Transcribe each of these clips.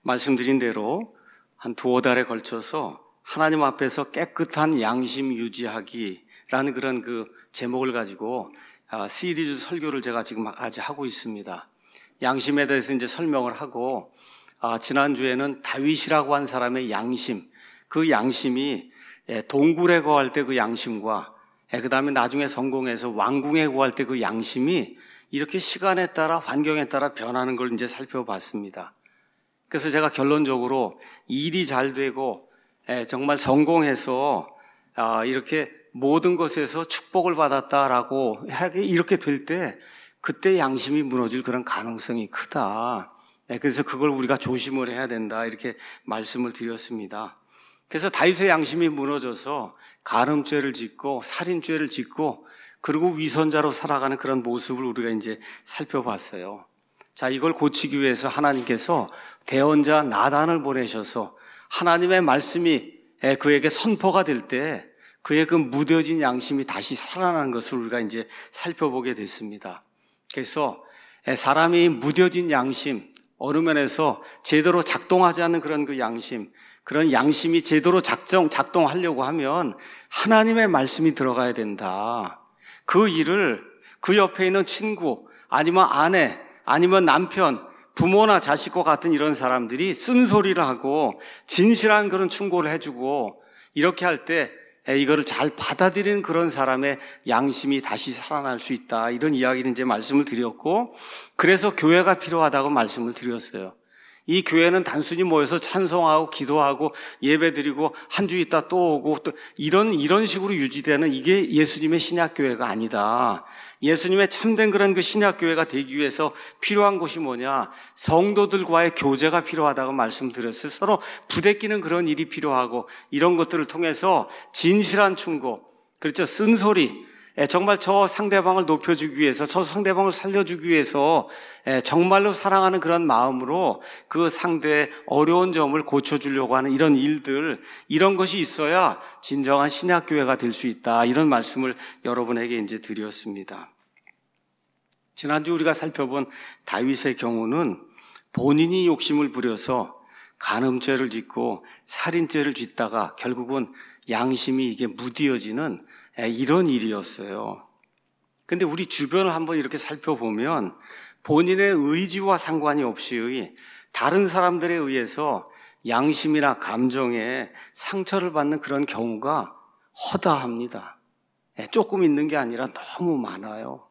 말씀드린 대로 한 두어 달에 걸쳐서 하나님 앞에서 깨끗한 양심 유지하기라는 그런 그 제목을 가지고 시리즈 설교를 제가 지금 아직 하고 있습니다. 양심에 대해서 이제 설명을 하고, 지난주에는 다윗이라고 한 사람의 양심, 그 양심이 동굴에 거할 때 그 양심과 그 다음에 나중에 성공해서 왕궁에 거할 때 그 양심이 이렇게 시간에 따라 환경에 따라 변하는 걸 이제 살펴봤습니다. 그래서 제가 결론적으로 일이 잘 되고 정말 성공해서 이렇게 모든 것에서 축복을 받았다라고 이렇게 될 때 그때 양심이 무너질 그런 가능성이 크다. 그래서 그걸 우리가 조심을 해야 된다 이렇게 말씀을 드렸습니다. 그래서 다윗의 양심이 무너져서 간음죄를 짓고 살인죄를 짓고 그리고 위선자로 살아가는 그런 모습을 우리가 이제 살펴봤어요. 자, 이걸 고치기 위해서 하나님께서 대언자 나단을 보내셔서 하나님의 말씀이 그에게 선포가 될 때 그의 그 무뎌진 양심이 다시 살아나는 것을 우리가 이제 살펴보게 됐습니다. 그래서 사람이 무뎌진 양심, 어느 면에서 제대로 작동하지 않는 그런 그 양심, 그런 양심이 제대로 작동하려고 하면 하나님의 말씀이 들어가야 된다. 그 일을 그 옆에 있는 친구, 아니면 아내, 아니면 남편, 부모나 자식과 같은 이런 사람들이 쓴소리를 하고 진실한 그런 충고를 해주고 이렇게 할 때 이거를 잘 받아들이는 그런 사람의 양심이 다시 살아날 수 있다. 이런 이야기를 이제 말씀을 드렸고, 그래서 교회가 필요하다고 말씀을 드렸어요. 이 교회는 단순히 모여서 찬송하고 기도하고 예배드리고 한 주 있다 또 오고 또 이런 식으로 유지되는 이게 예수님의 신약교회가 아니다. 예수님의 참된 그런 그 신약교회가 되기 위해서 필요한 것이 뭐냐? 성도들과의 교제가 필요하다고 말씀드렸어요. 서로 부대끼는 그런 일이 필요하고 이런 것들을 통해서 진실한 충고, 그렇죠? 쓴소리, 정말 저 상대방을 높여주기 위해서, 저 상대방을 살려주기 위해서 정말로 사랑하는 그런 마음으로 그 상대의 어려운 점을 고쳐주려고 하는 이런 일들, 이런 것이 있어야 진정한 신약교회가 될 수 있다. 이런 말씀을 여러분에게 이제 드렸습니다. 지난주 우리가 살펴본 다윗의 경우는 본인이 욕심을 부려서 간음죄를 짓고 살인죄를 짓다가 결국은 양심이 이게 무디어지는 이런 일이었어요. 근데 우리 주변을 한번 이렇게 살펴보면 본인의 의지와 상관이 없이 다른 사람들에 의해서 양심이나 감정에 상처를 받는 그런 경우가 허다합니다. 조금 있는 게 아니라 너무 많아요.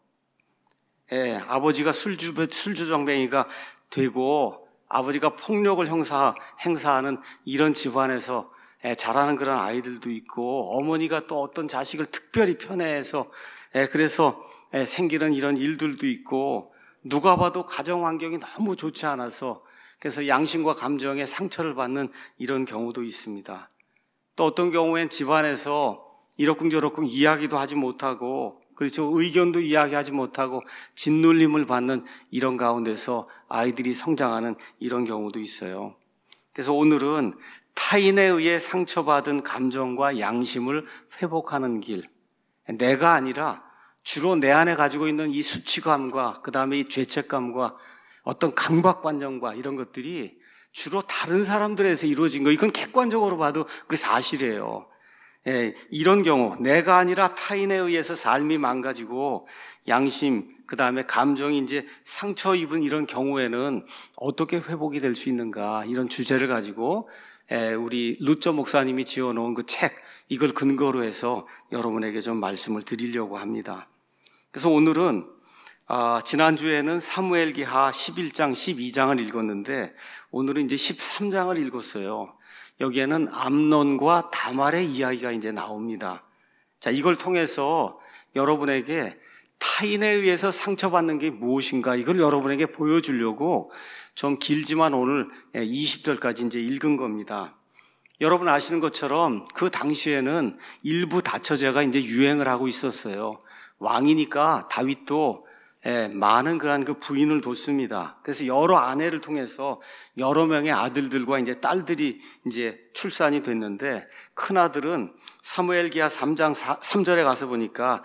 아버지가 술주정뱅이가 되고 아버지가 폭력을 행사하는 이런 집안에서 자라는 그런 아이들도 있고, 어머니가 또 어떤 자식을 특별히 편애해서 그래서 생기는 이런 일들도 있고, 누가 봐도 가정 환경이 너무 좋지 않아서 그래서 양심과 감정에 상처를 받는 이런 경우도 있습니다. 또 어떤 경우엔 집안에서 이러쿵저러쿵 이야기도 하지 못하고, 그렇죠, 의견도 이야기하지 못하고 짓눌림을 받는 이런 가운데서 아이들이 성장하는 이런 경우도 있어요. 그래서 오늘은 타인에 의해 상처받은 감정과 양심을 회복하는 길, 내가 아니라 주로 내 안에 가지고 있는 이 수치감과 그 다음에 이 죄책감과 어떤 강박관념과 이런 것들이 주로 다른 사람들에서 이루어진 거, 이건 객관적으로 봐도 그 사실이에요. 이런 경우, 내가 아니라 타인에 의해서 삶이 망가지고 양심, 그 다음에 감정이 이제 상처 입은 이런 경우에는 어떻게 회복이 될 수 있는가, 이런 주제를 가지고 우리 루처 목사님이 지어놓은 그 책, 이걸 근거로 해서 여러분에게 좀 말씀을 드리려고 합니다. 그래서 오늘은 지난주에는 사무엘기하 11장, 12장을 읽었는데 오늘은 이제 13장을 읽었어요. 여기에는 암논과 다말의 이야기가 이제 나옵니다. 자, 이걸 통해서 여러분에게 타인에 의해서 상처받는 게 무엇인가, 이걸 여러분에게 보여주려고 좀 길지만 오늘 20절까지 이제 읽은 겁니다. 여러분 아시는 것처럼 그 당시에는 일부 다처제가 이제 유행을 하고 있었어요. 왕이니까 다윗도 많은 그런 그 부인을 뒀습니다. 그래서 여러 아내를 통해서 여러 명의 아들들과 이제 딸들이 이제 출산이 됐는데, 큰 아들은 사무엘기하 3장 3절에 가서 보니까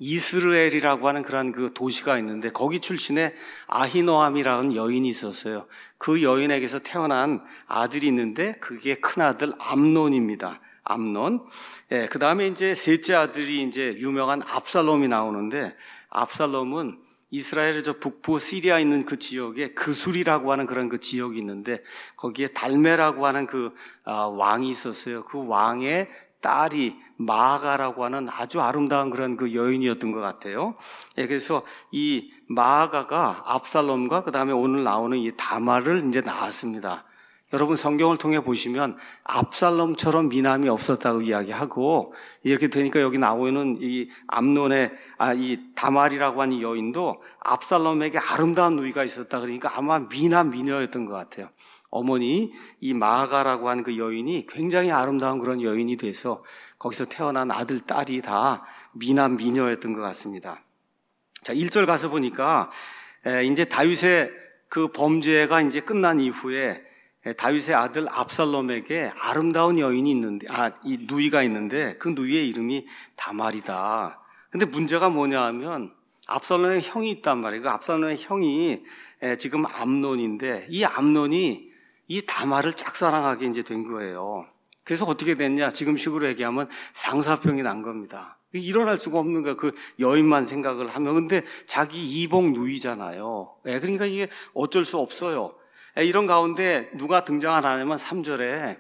이스라엘이라고 하는 그런 그 도시가 있는데, 거기 출신의 아히노암이라는 여인이 있었어요. 그 여인에게서 태어난 아들이 있는데, 그게 큰 아들 암논입니다. 암논. 그 다음에 이제 셋째 아들이 이제 유명한 압살롬이 나오는데, 압살롬은 이스라엘의 저 북부 시리아 있는 그 지역에 그술이라고 하는 그런 그 지역이 있는데, 거기에 달메라고 하는 그 왕이 있었어요. 그 왕의 딸이 마아가라고 하는 아주 아름다운 그런 그 여인이었던 것 같아요. 그래서 이 마아가가 압살롬과 그 다음에 오늘 나오는 이 다말을 이제 낳았습니다. 여러분 성경을 통해 보시면 압살롬처럼 미남이 없었다고 이야기하고, 이렇게 되니까 여기 나오는 이 암논의 이 다말이라고 하는 여인도 압살롬에게 아름다운 누이가 있었다, 그러니까 아마 미남 미녀였던 것 같아요. 어머니 이 마아가라고 하는 그 여인이 굉장히 아름다운 그런 여인이 돼서 거기서 태어난 아들 딸이 다 미남 미녀였던 것 같습니다. 자, 1절 가서 보니까 이제 다윗의 그 범죄가 이제 끝난 이후에 다윗의 아들 압살롬에게 아름다운 여인이 있는데, 이 누이가 있는데, 그 누이의 이름이 다말이다. 근데 문제가 뭐냐 하면 압살롬의 형이 있단 말이에요. 그 압살롬의 형이 지금 암논인데, 이 암논이 이 다말을 짝사랑하게 이제 된 거예요. 그래서 어떻게 됐냐? 지금식으로 얘기하면 상사병이 난 겁니다. 일어날 수가 없는 거야. 그 여인만 생각을 하면. 근데 자기 이복 누이잖아요. 그러니까 이게 어쩔 수 없어요. 이런 가운데 누가 등장하냐면 3절에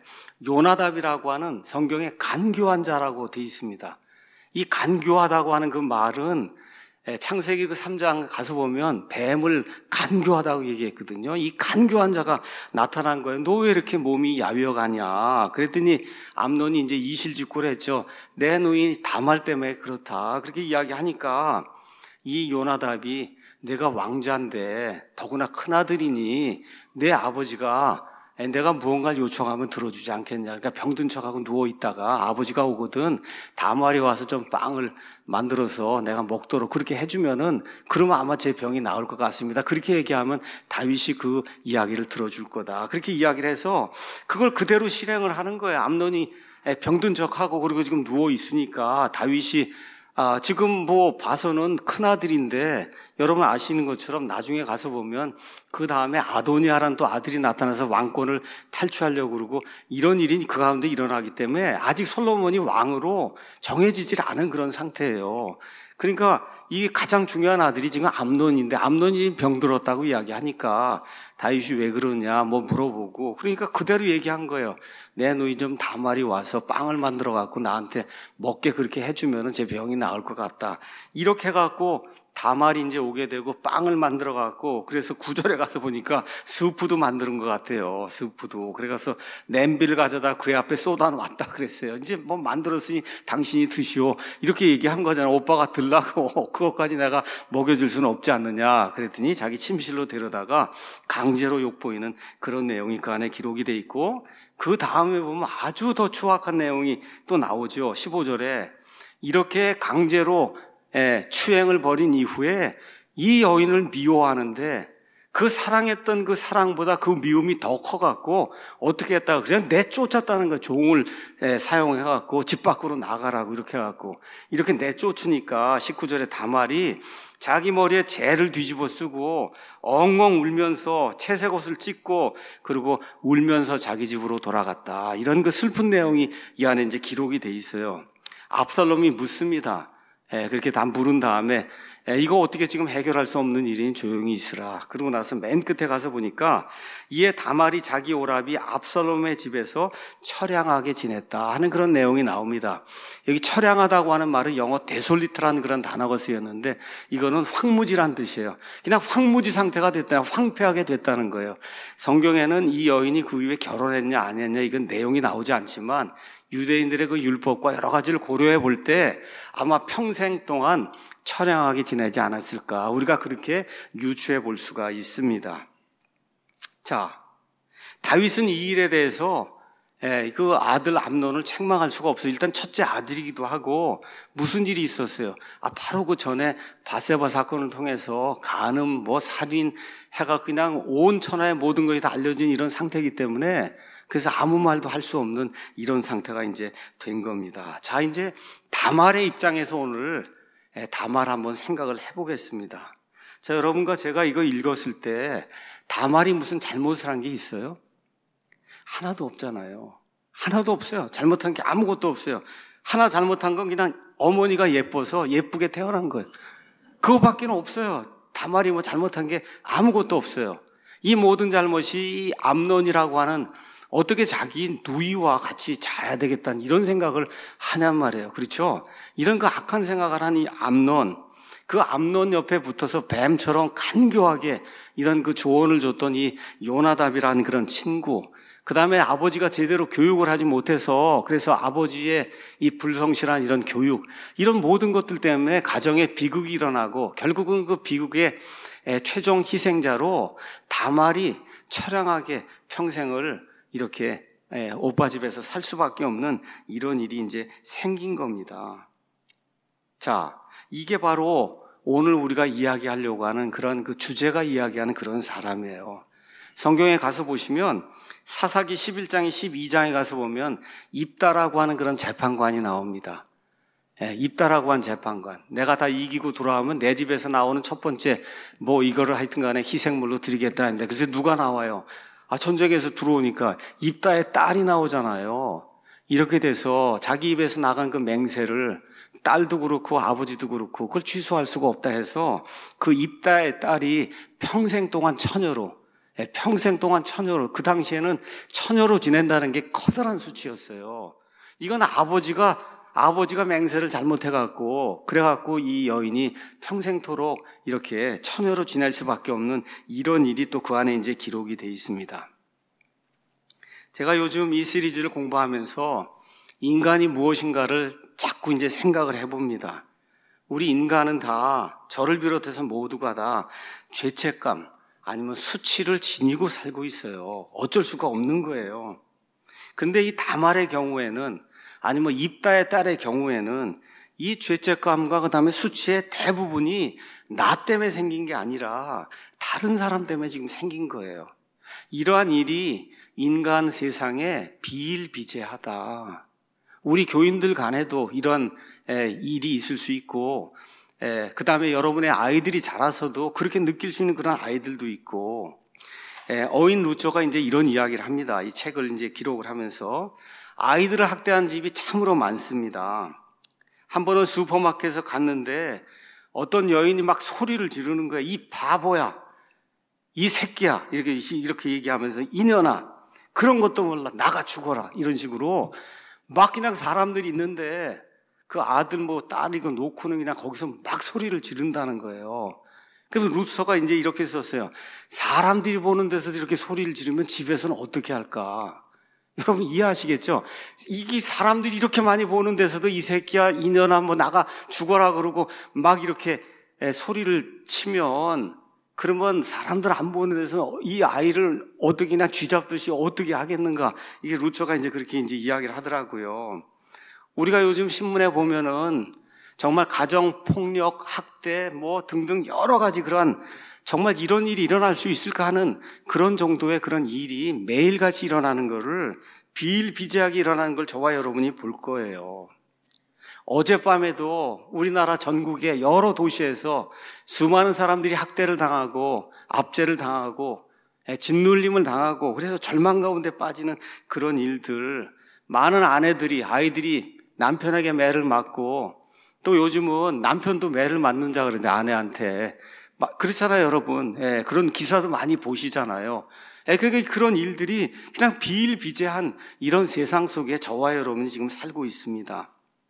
요나답이라고 하는 성경에 간교한 자라고 되어 있습니다. 이 간교하다고 하는 그 말은 창세기 그 3장 가서 보면 뱀을 간교하다고 얘기했거든요. 이 간교한 자가 나타난 거예요. 너 왜 이렇게 몸이 야위어가냐? 그랬더니 암논이 이제 이실직고를 했죠. 내 누이 다말 때문에 그렇다. 그렇게 이야기하니까 이 요나답이 내가 왕자인데 더구나 큰아들이니 내 아버지가 내가 무언가를 요청하면 들어주지 않겠냐. 그러니까 병든 척하고 누워있다가 아버지가 오거든 다말이 와서 좀 빵을 만들어서 내가 먹도록 그렇게 해주면은 그러면 아마 제 병이 나을 것 같습니다. 그렇게 얘기하면 다윗이 그 이야기를 들어줄 거다. 그렇게 이야기를 해서 그걸 그대로 실행을 하는 거예요. 암논이 병든 척하고 그리고 지금 누워있으니까 다윗이 지금 뭐 봐서는 큰아들인데 여러분 아시는 것처럼 나중에 가서 보면 그 다음에 아도니아라는 또 아들이 나타나서 왕권을 탈취하려고 그러고 이런 일이 그 가운데 일어나기 때문에 아직 솔로몬이 왕으로 정해지질 않은 그런 상태예요. 그러니까 이 가장 중요한 아들이 지금 암논인데 암논이 병들었다고 이야기하니까 다윗이 왜 그러냐 뭐 물어보고 그러니까 그대로 얘기한 거예요. 내 누이 좀 다말이 와서 빵을 만들어 갖고 나한테 먹게 그렇게 해주면 제 병이 나을 것 같다. 이렇게 해갖고 다말이 이제 오게 되고 빵을 만들어 갖고 그래서 9절에 가서 보니까 스프도 만드는 것 같아요. 스프도. 그래서 냄비를 가져다 그의 앞에 쏟아놨다 그랬어요. 이제 뭐 만들었으니 당신이 드시오. 이렇게 얘기한 거잖아요. 오빠가 들라고 그것까지 내가 먹여줄 수는 없지 않느냐. 그랬더니 자기 침실로 데려다가 강제로 욕보이는 그런 내용이 그 안에 기록이 돼 있고 그 다음에 보면 아주 더 추악한 내용이 또 나오죠. 15절에 이렇게 강제로 추행을 벌인 이후에 이 여인을 미워하는데 그 사랑했던 그 사랑보다 그 미움이 더 커갖고 어떻게 했다가 그냥 내쫓았다는 거예요. 종을 사용해갖고 집 밖으로 나가라고 이렇게 해갖고 이렇게 내쫓으니까 19절에 다말이 자기 머리에 재를 뒤집어 쓰고 엉엉 울면서 채색 옷을 찢고 그리고 울면서 자기 집으로 돌아갔다. 이런 그 슬픈 내용이 이 안에 이제 기록이 돼 있어요. 압살롬이 묻습니다. 그렇게 다 물은 다음에 이거 어떻게 지금 해결할 수 없는 일이니 조용히 있으라. 그러고 나서 맨 끝에 가서 보니까 이에 다말이 자기 오라비 압살롬의 집에서 처량하게 지냈다 하는 그런 내용이 나옵니다. 여기 처량하다고 하는 말은 영어 데솔리트라는 그런 단어가 쓰였는데 이거는 황무지란 뜻이에요. 그냥 황무지 상태가 됐다, 황폐하게 됐다는 거예요. 성경에는 이 여인이 그 이후에 결혼했냐 안 했냐 이건 내용이 나오지 않지만 유대인들의 그 율법과 여러 가지를 고려해 볼 때 아마 평생 동안 처량하게 지내지 않았을까 우리가 그렇게 유추해 볼 수가 있습니다. 자, 다윗은 이 일에 대해서 그 아들 암논을 책망할 수가 없어요. 일단 첫째 아들이기도 하고 무슨 일이 있었어요? 바로 그 전에 밧세바 사건을 통해서 간음, 살인 해가 그냥 온 천하의 모든 것이 다 알려진 이런 상태이기 때문에 그래서 아무 말도 할 수 없는 이런 상태가 이제 된 겁니다. 자, 이제 다말의 입장에서 오늘 다말 한번 생각을 해보겠습니다. 자, 여러분과 제가 이거 읽었을 때 다말이 무슨 잘못을 한 게 있어요? 하나도 없잖아요. 하나도 없어요. 잘못한 게 아무것도 없어요. 하나 잘못한 건 그냥 어머니가 예뻐서 예쁘게 태어난 거예요. 그거밖에 없어요. 다말이 잘못한 게 아무것도 없어요. 이 모든 잘못이 암논이라고 하는 어떻게 자기 누이와 같이 자야 되겠다는 이런 생각을 하냔 말이에요. 그렇죠? 이런 그 악한 생각을 한 이 암논, 그 암논 옆에 붙어서 뱀처럼 간교하게 이런 그 조언을 줬던 이 요나답이라는 그런 친구, 그 다음에 아버지가 제대로 교육을 하지 못해서 그래서 아버지의 이 불성실한 이런 교육, 이런 모든 것들 때문에 가정에 비극이 일어나고 결국은 그 비극의 최종 희생자로 다말이 처량하게 평생을 이렇게 오빠 집에서 살 수밖에 없는 이런 일이 이제 생긴 겁니다. 자, 이게 바로 오늘 우리가 이야기하려고 하는 그런 그 주제가 이야기하는 그런 사람이에요. 성경에 가서 보시면 사사기 11장에 12장에 가서 보면 입다라고 하는 그런 재판관이 나옵니다. 입다라고 한 재판관. 내가 다 이기고 돌아오면 내 집에서 나오는 첫 번째 이거를 하여튼 간에 희생물로 드리겠다 했는데 그래서 누가 나와요? 전쟁에서 들어오니까 입다의 딸이 나오잖아요. 이렇게 돼서 자기 입에서 나간 그 맹세를 딸도 그렇고 아버지도 그렇고 그걸 취소할 수가 없다 해서 그 입다의 딸이 평생 동안 처녀로, 그 당시에는 처녀로 지낸다는 게 커다란 수치였어요. 이건 아버지가 맹세를 잘못해갖고, 그래갖고 이 여인이 평생토록 이렇게 처녀로 지낼 수밖에 없는 이런 일이 또 그 안에 이제 기록이 돼 있습니다. 제가 요즘 이 시리즈를 공부하면서 인간이 무엇인가를 자꾸 이제 생각을 해봅니다. 우리 인간은 다, 저를 비롯해서 모두가 다 죄책감, 아니면 수치를 지니고 살고 있어요. 어쩔 수가 없는 거예요. 근데 이 다말의 경우에는, 아니면 입다의 딸의 경우에는 이 죄책감과 그 다음에 수치의 대부분이 나 때문에 생긴 게 아니라 다른 사람 때문에 지금 생긴 거예요. 이러한 일이 인간 세상에 비일비재하다. 우리 교인들 간에도 이런 일이 있을 수 있고, 그 다음에 여러분의 아이들이 자라서도 그렇게 느낄 수 있는 그런 아이들도 있고, 어인 루처가 이제 이런 이야기를 합니다. 이 책을 이제 기록을 하면서 아이들을 학대한 집이 참으로 많습니다. 한 번은 슈퍼마켓에서 갔는데 어떤 여인이 막 소리를 지르는 거야. 이 바보야, 이 새끼야, 이렇게 얘기하면서 이년아, 그런 것도 몰라, 나가 죽어라, 이런 식으로 막 그냥 사람들이 있는데 그 아들 딸 이거 놓고는 그냥 거기서 막 소리를 지른다는 거예요. 그래서 루서가 이제 이렇게 썼어요. 사람들이 보는 데서 이렇게 소리를 지르면 집에서는 어떻게 할까? 여러분 이해하시겠죠? 이게 사람들이 이렇게 많이 보는 데서도 이 새끼야, 이년아, 나가 죽어라 그러고 막 이렇게 소리를 치면, 그러면 사람들 안 보는 데서 이 아이를 어떻게 그냥 쥐잡듯이 어떻게 하겠는가? 이게 루처가 이제 그렇게 이제 이야기를 하더라고요. 우리가 요즘 신문에 보면은 정말 가정폭력, 학대, 등등 여러 가지 그런 정말 이런 일이 일어날 수 있을까 하는 그런 정도의 그런 일이 매일같이 일어나는 거를 비일비재하게 일어나는 걸 저와 여러분이 볼 거예요. 어젯밤에도 우리나라 전국의 여러 도시에서 수많은 사람들이 학대를 당하고 압제를 당하고 짓눌림을 당하고 그래서 절망 가운데 빠지는 그런 일들, 많은 아이들이 남편에게 매를 맞고 또 요즘은 남편도 매를 맞는 자 그러는데 아내한테 그렇잖아요, 여러분. 그런 기사도 많이 보시잖아요. 그러니까 그런 일들이 그냥 비일비재한 이런 세상 속에 저와 여러분이 지금 살고 있습니다.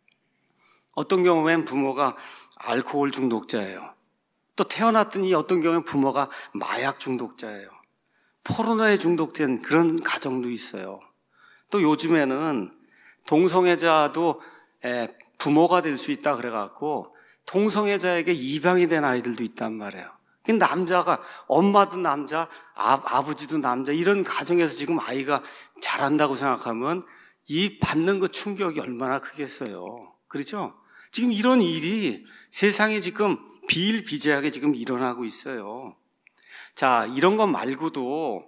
어떤 경우엔 부모가 알코올 중독자예요. 또 태어났더니 어떤 경우엔 부모가 마약 중독자예요. 포르노에 중독된 그런 가정도 있어요. 또 요즘에는 동성애자도 부모가 될 수 있다 그래갖고 동성애자에게 입양이 된 아이들도 있단 말이에요. 그 남자가, 엄마도 남자, 아버지도 남자, 이런 가정에서 지금 아이가 자란다고 생각하면 이 받는 그 충격이 얼마나 크겠어요. 그렇죠? 지금 이런 일이 세상에 지금 비일비재하게 지금 일어나고 있어요. 자, 이런 것 말고도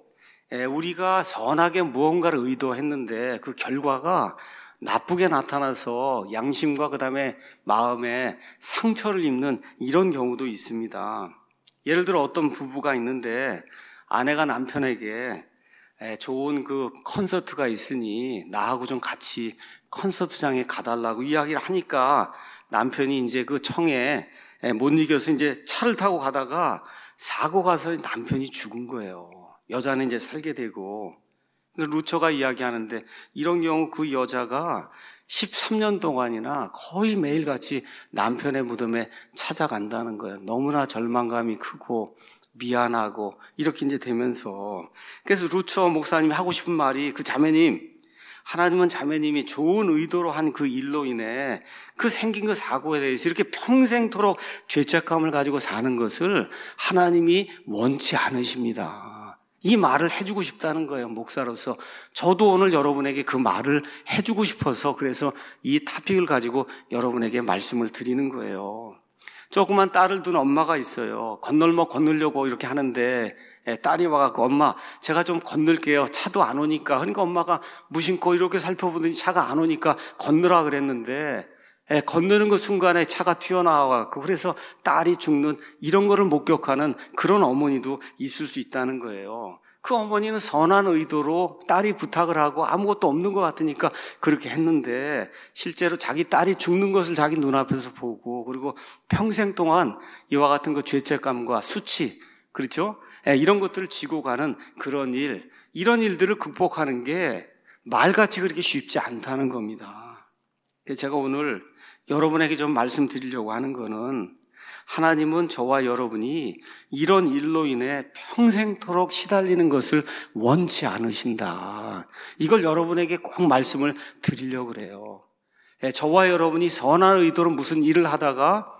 우리가 선하게 무언가를 의도했는데 그 결과가 나쁘게 나타나서 양심과 그다음에 마음에 상처를 입는 이런 경우도 있습니다. 예를 들어 어떤 부부가 있는데 아내가 남편에게 좋은 그 콘서트가 있으니 나하고 좀 같이 콘서트장에 가달라고 이야기를 하니까 남편이 이제 그 청에 못 이겨서 이제 차를 타고 가다가 사고가 나서 남편이 죽은 거예요. 여자는 이제 살게 되고. 루처가 이야기하는데 이런 경우 그 여자가 13년 동안이나 거의 매일같이 남편의 무덤에 찾아간다는 거예요. 너무나 절망감이 크고 미안하고 이렇게 이제 되면서. 그래서 루처 목사님이 하고 싶은 말이, 그 자매님, 하나님은 자매님이 좋은 의도로 한 그 일로 인해 그 생긴 그 사고에 대해서 이렇게 평생토록 죄책감을 가지고 사는 것을 하나님이 원치 않으십니다. 이 말을 해주고 싶다는 거예요, 목사로서. 저도 오늘 여러분에게 그 말을 해주고 싶어서 그래서 이 토픽을 가지고 여러분에게 말씀을 드리는 거예요. 조그만 딸을 둔 엄마가 있어요. 건너려고 이렇게 하는데 딸이 와갖고 엄마 제가 좀 건널게요. 차도 안 오니까. 그러니까 엄마가 무심코 이렇게 살펴보더니 차가 안 오니까 건너라 그랬는데 건너는 그 순간에 차가 튀어나와갖고 그래서 딸이 죽는 이런 거를 목격하는 그런 어머니도 있을 수 있다는 거예요. 그 어머니는 선한 의도로 딸이 부탁을 하고 아무것도 없는 것 같으니까 그렇게 했는데 실제로 자기 딸이 죽는 것을 자기 눈앞에서 보고 그리고 평생 동안 이와 같은 그 죄책감과 수치, 그렇죠? 이런 것들을 지고 가는 그런 일, 이런 일들을 극복하는 게 말같이 그렇게 쉽지 않다는 겁니다. 제가 오늘 여러분에게 좀 말씀드리려고 하는 거는 하나님은 저와 여러분이 이런 일로 인해 평생토록 시달리는 것을 원치 않으신다. 이걸 여러분에게 꼭 말씀을 드리려고 그래요. 저와 여러분이 선한 의도로 무슨 일을 하다가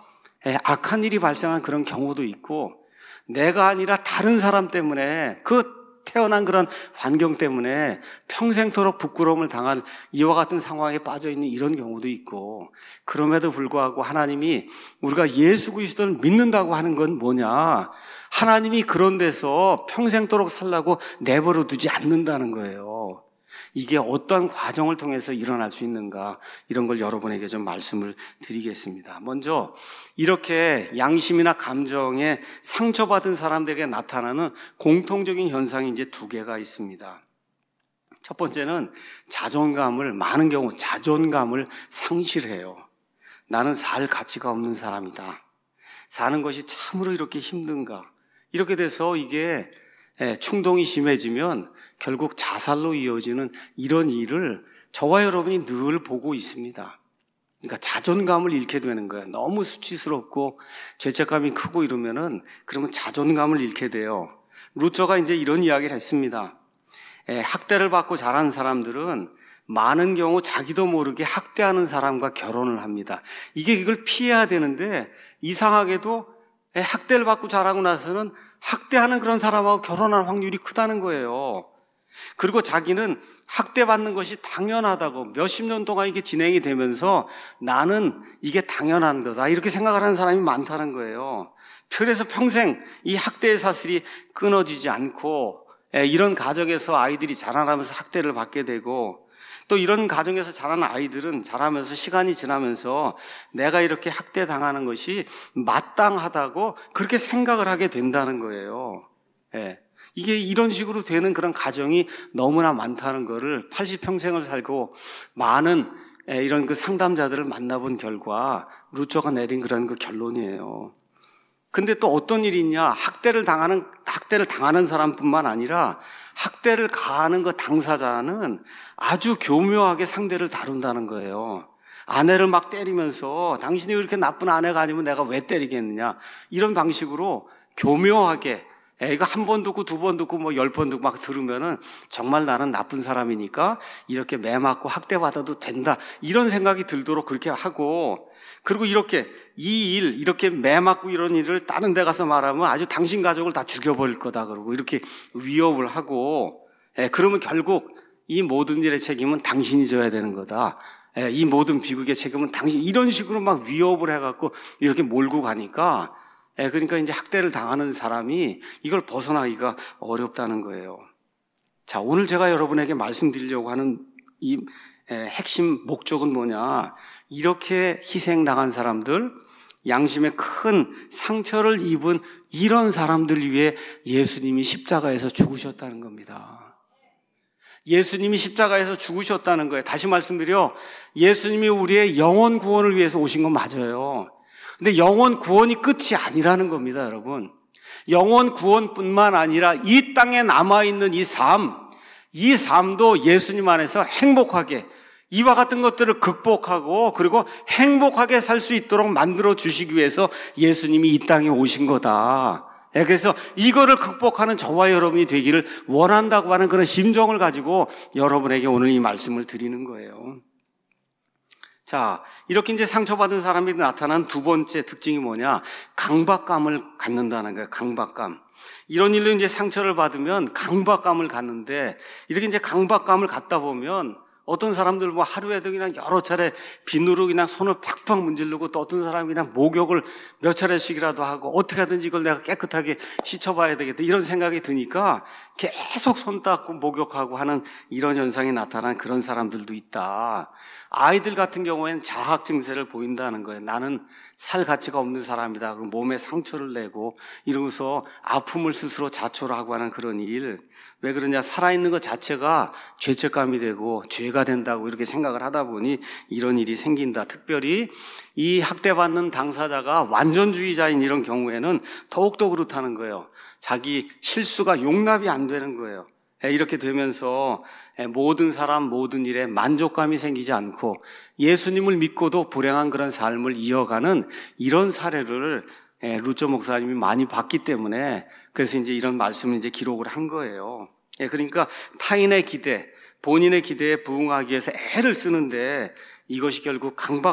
악한 일이 발생한 그런 경우도 있고 내가 아니라 다른 사람 때문에 그 태어난 그런 환경 때문에 평생토록 부끄러움을 당할 이와 같은 상황에 빠져 있는 이런 경우도 있고 그럼에도 불구하고 하나님이 우리가 예수 그리스도를 믿는다고 하는 건 뭐냐? 하나님이 그런 데서 평생토록 살라고 내버려 두지 않는다는 거예요. 이게 어떠한 과정을 통해서 일어날 수 있는가 이런 걸 여러분에게 좀 말씀을 드리겠습니다. 먼저 이렇게 양심이나 감정에 상처받은 사람들에게 나타나는 공통적인 현상이 이제 두 개가 있습니다. 첫 번째는 많은 경우 자존감을 상실해요. 나는 살 가치가 없는 사람이다. 사는 것이 참으로 이렇게 힘든가. 이렇게 돼서 이게 충동이 심해지면 결국 자살로 이어지는 이런 일을 저와 여러분이 늘 보고 있습니다. 그러니까 자존감을 잃게 되는 거예요. 너무 수치스럽고 죄책감이 크고 그러면 자존감을 잃게 돼요. 루처가 이제 이런 이야기를 했습니다. 학대를 받고 자란 사람들은 많은 경우 자기도 모르게 학대하는 사람과 결혼을 합니다. 이걸 피해야 되는데 이상하게도 학대를 받고 자라고 나서는 학대하는 그런 사람하고 결혼할 확률이 크다는 거예요. 그리고 자기는 학대받는 것이 당연하다고 몇십 년 동안 이게 진행이 되면서 나는 이게 당연한 거다 이렇게 생각을 하는 사람이 많다는 거예요. 그래서 평생 이 학대의 사슬이 끊어지지 않고 이런 가정에서 아이들이 자라나면서 학대를 받게 되고 또 이런 가정에서 자라는 아이들은 자라면서 시간이 지나면서 내가 이렇게 학대당하는 것이 마땅하다고 그렇게 생각을 하게 된다는 거예요. 이게 이런 식으로 되는 그런 가정이 너무나 많다는 거를 80평생을 살고 많은 이런 그 상담자들을 만나본 결과 루처가 내린 그런 그 결론이에요. 근데 또 어떤 일이 있냐? 학대를 당하는 사람뿐만 아니라 학대를 가하는 그 당사자는 아주 교묘하게 상대를 다룬다는 거예요. 아내를 막 때리면서 당신이 그렇게 나쁜 아내가 아니면 내가 왜 때리겠느냐? 이런 방식으로 교묘하게 이거 한 번 듣고 두 번 듣고 뭐 10번 듣고 막 들으면은 정말 나는 나쁜 사람이니까 이렇게 매 맞고 학대받아도 된다, 이런 생각이 들도록 그렇게 하고, 그리고 이렇게 이렇게 매 맞고 이런 일을 다른 데 가서 말하면 아주 당신 가족을 다 죽여버릴 거다 그러고 이렇게 위협을 하고, 그러면 결국 이 모든 일의 책임은 당신이 져야 되는 거다, 이 모든 비극의 책임은 당신, 이런 식으로 막 위협을 해갖고 이렇게 몰고 가니까, 그러니까 이제 학대를 당하는 사람이 이걸 벗어나기가 어렵다는 거예요. 자, 오늘 제가 여러분에게 말씀드리려고 하는 이 핵심 목적은 뭐냐? 이렇게 희생당한 사람들, 양심에 큰 상처를 입은 이런 사람들 위해 예수님이 십자가에서 죽으셨다는 겁니다. 예수님이 십자가에서 죽으셨다는 거예요. 다시 말씀드려, 예수님이 우리의 영혼 구원을 위해서 오신 건 맞아요. 근데 영혼 구원이 끝이 아니라는 겁니다, 여러분. 영혼 구원뿐만 아니라 이 땅에 남아있는 이 삶도 예수님 안에서 행복하게, 이와 같은 것들을 극복하고 그리고 행복하게 살 수 있도록 만들어 주시기 위해서 예수님이 이 땅에 오신 거다. 그래서 이거를 극복하는 저와 여러분이 되기를 원한다고 하는 그런 심정을 가지고 여러분에게 오늘 이 말씀을 드리는 거예요. 자, 이렇게 이제 상처받은 사람이 나타난 두 번째 특징이 뭐냐? 강박감을 갖는다는 거예요. 강박감. 이런 일로 이제 상처를 받으면 강박감을 갖는데, 이렇게 이제 강박감을 갖다 보면 어떤 사람들 뭐 하루에도 그냥 여러 차례 비누로 그냥 손을 팍팍 문지르고, 또 어떤 사람이 그냥 목욕을 몇 차례씩이라도 하고 어떻게 하든지 이걸 내가 깨끗하게 씻어봐야 되겠다, 이런 생각이 드니까 계속 손 닦고 목욕하고 하는 이런 현상이 나타난 그런 사람들도 있다. 아이들 같은 경우에는 자학 증세를 보인다는 거예요. 나는 살 가치가 없는 사람이다. 그리고 몸에 상처를 내고 이러면서 아픔을 스스로 자초를 하고 하는 그런 일. 왜 그러냐? 살아있는 것 자체가 죄책감이 되고 죄가 된다고 이렇게 생각을 하다 보니 이런 일이 생긴다. 특별히 이 학대받는 당사자가 완전주의자인 이런 경우에는 더욱더 그렇다는 거예요. 자기 실수가 용납이 안 되는 거예요. 이렇게 되면서 모든 사람, 모든 일에 만족감이 생기지 않고 예수님을 믿고도 불행한 그런 삶을 이어가는 이런 사례를 루처 목사님이 많이 봤기 때문에, 그래서 이제 이런 말씀을 이제 기록을 한 거예요. 그러니까 타인의 기대, 본인의 기대에 부응하기 위해서 애를 쓰는데 이것이 결국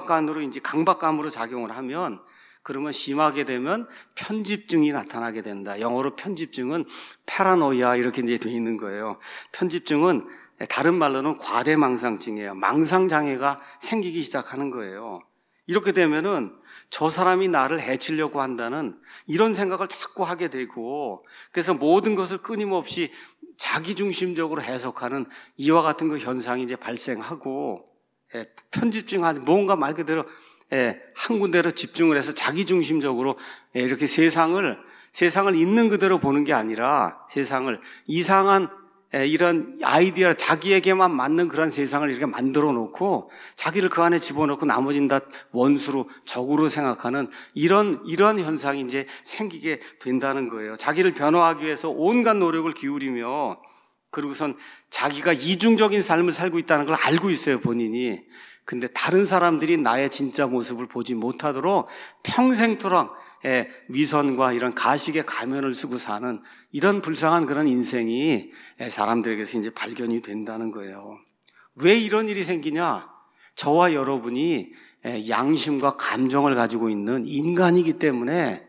강박감으로 작용을 하면, 그러면 심하게 되면 편집증이 나타나게 된다. 영어로 편집증은 파라노이아 이렇게 이제 되어 있는 거예요. 편집증은 다른 말로는 과대망상증이에요. 망상장애가 생기기 시작하는 거예요. 이렇게 되면은 저 사람이 나를 해치려고 한다는 이런 생각을 자꾸 하게 되고, 그래서 모든 것을 끊임없이 자기중심적으로 해석하는 이와 같은 그 현상이 이제 발생하고, 편집증한 뭔가 말 그대로 한 군데로 집중을 해서 자기중심적으로 이렇게 세상을 있는 그대로 보는 게 아니라 세상을 이상한 이런 아이디어, 자기에게만 맞는 그런 세상을 이렇게 만들어 놓고 자기를 그 안에 집어넣고 나머지는 다 원수로, 적으로 생각하는 이런 현상이 이제 생기게 된다는 거예요. 자기를 변화하기 위해서 온갖 노력을 기울이며, 그리고선 자기가 이중적인 삶을 살고 있다는 걸 알고 있어요, 본인이. 근데 다른 사람들이 나의 진짜 모습을 보지 못하도록 평생토록 위선과 이런 가식의 가면을 쓰고 사는 이런 불쌍한 그런 인생이 사람들에게서 이제 발견이 된다는 거예요. 왜 이런 일이 생기냐? 저와 여러분이 양심과 감정을 가지고 있는 인간이기 때문에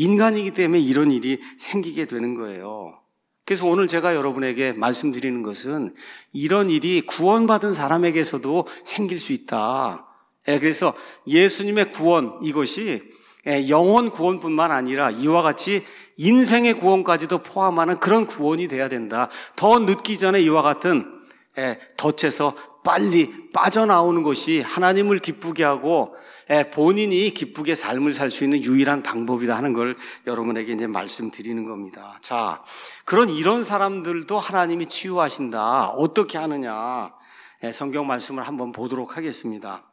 이런 일이 생기게 되는 거예요. 그래서 오늘 제가 여러분에게 말씀드리는 것은 이런 일이 구원받은 사람에게서도 생길 수 있다. 그래서 예수님의 구원, 이것이 영혼 구원뿐만 아니라 이와 같이 인생의 구원까지도 포함하는 그런 구원이 돼야 된다. 더 늦기 전에 이와 같은 덫에서 빨리 빠져나오는 것이 하나님을 기쁘게 하고 본인이 기쁘게 삶을 살 수 있는 유일한 방법이다 하는 걸 여러분에게 이제 말씀드리는 겁니다. 자, 이런 사람들도 하나님이 치유하신다. 어떻게 하느냐? 성경 말씀을 한번 보도록 하겠습니다.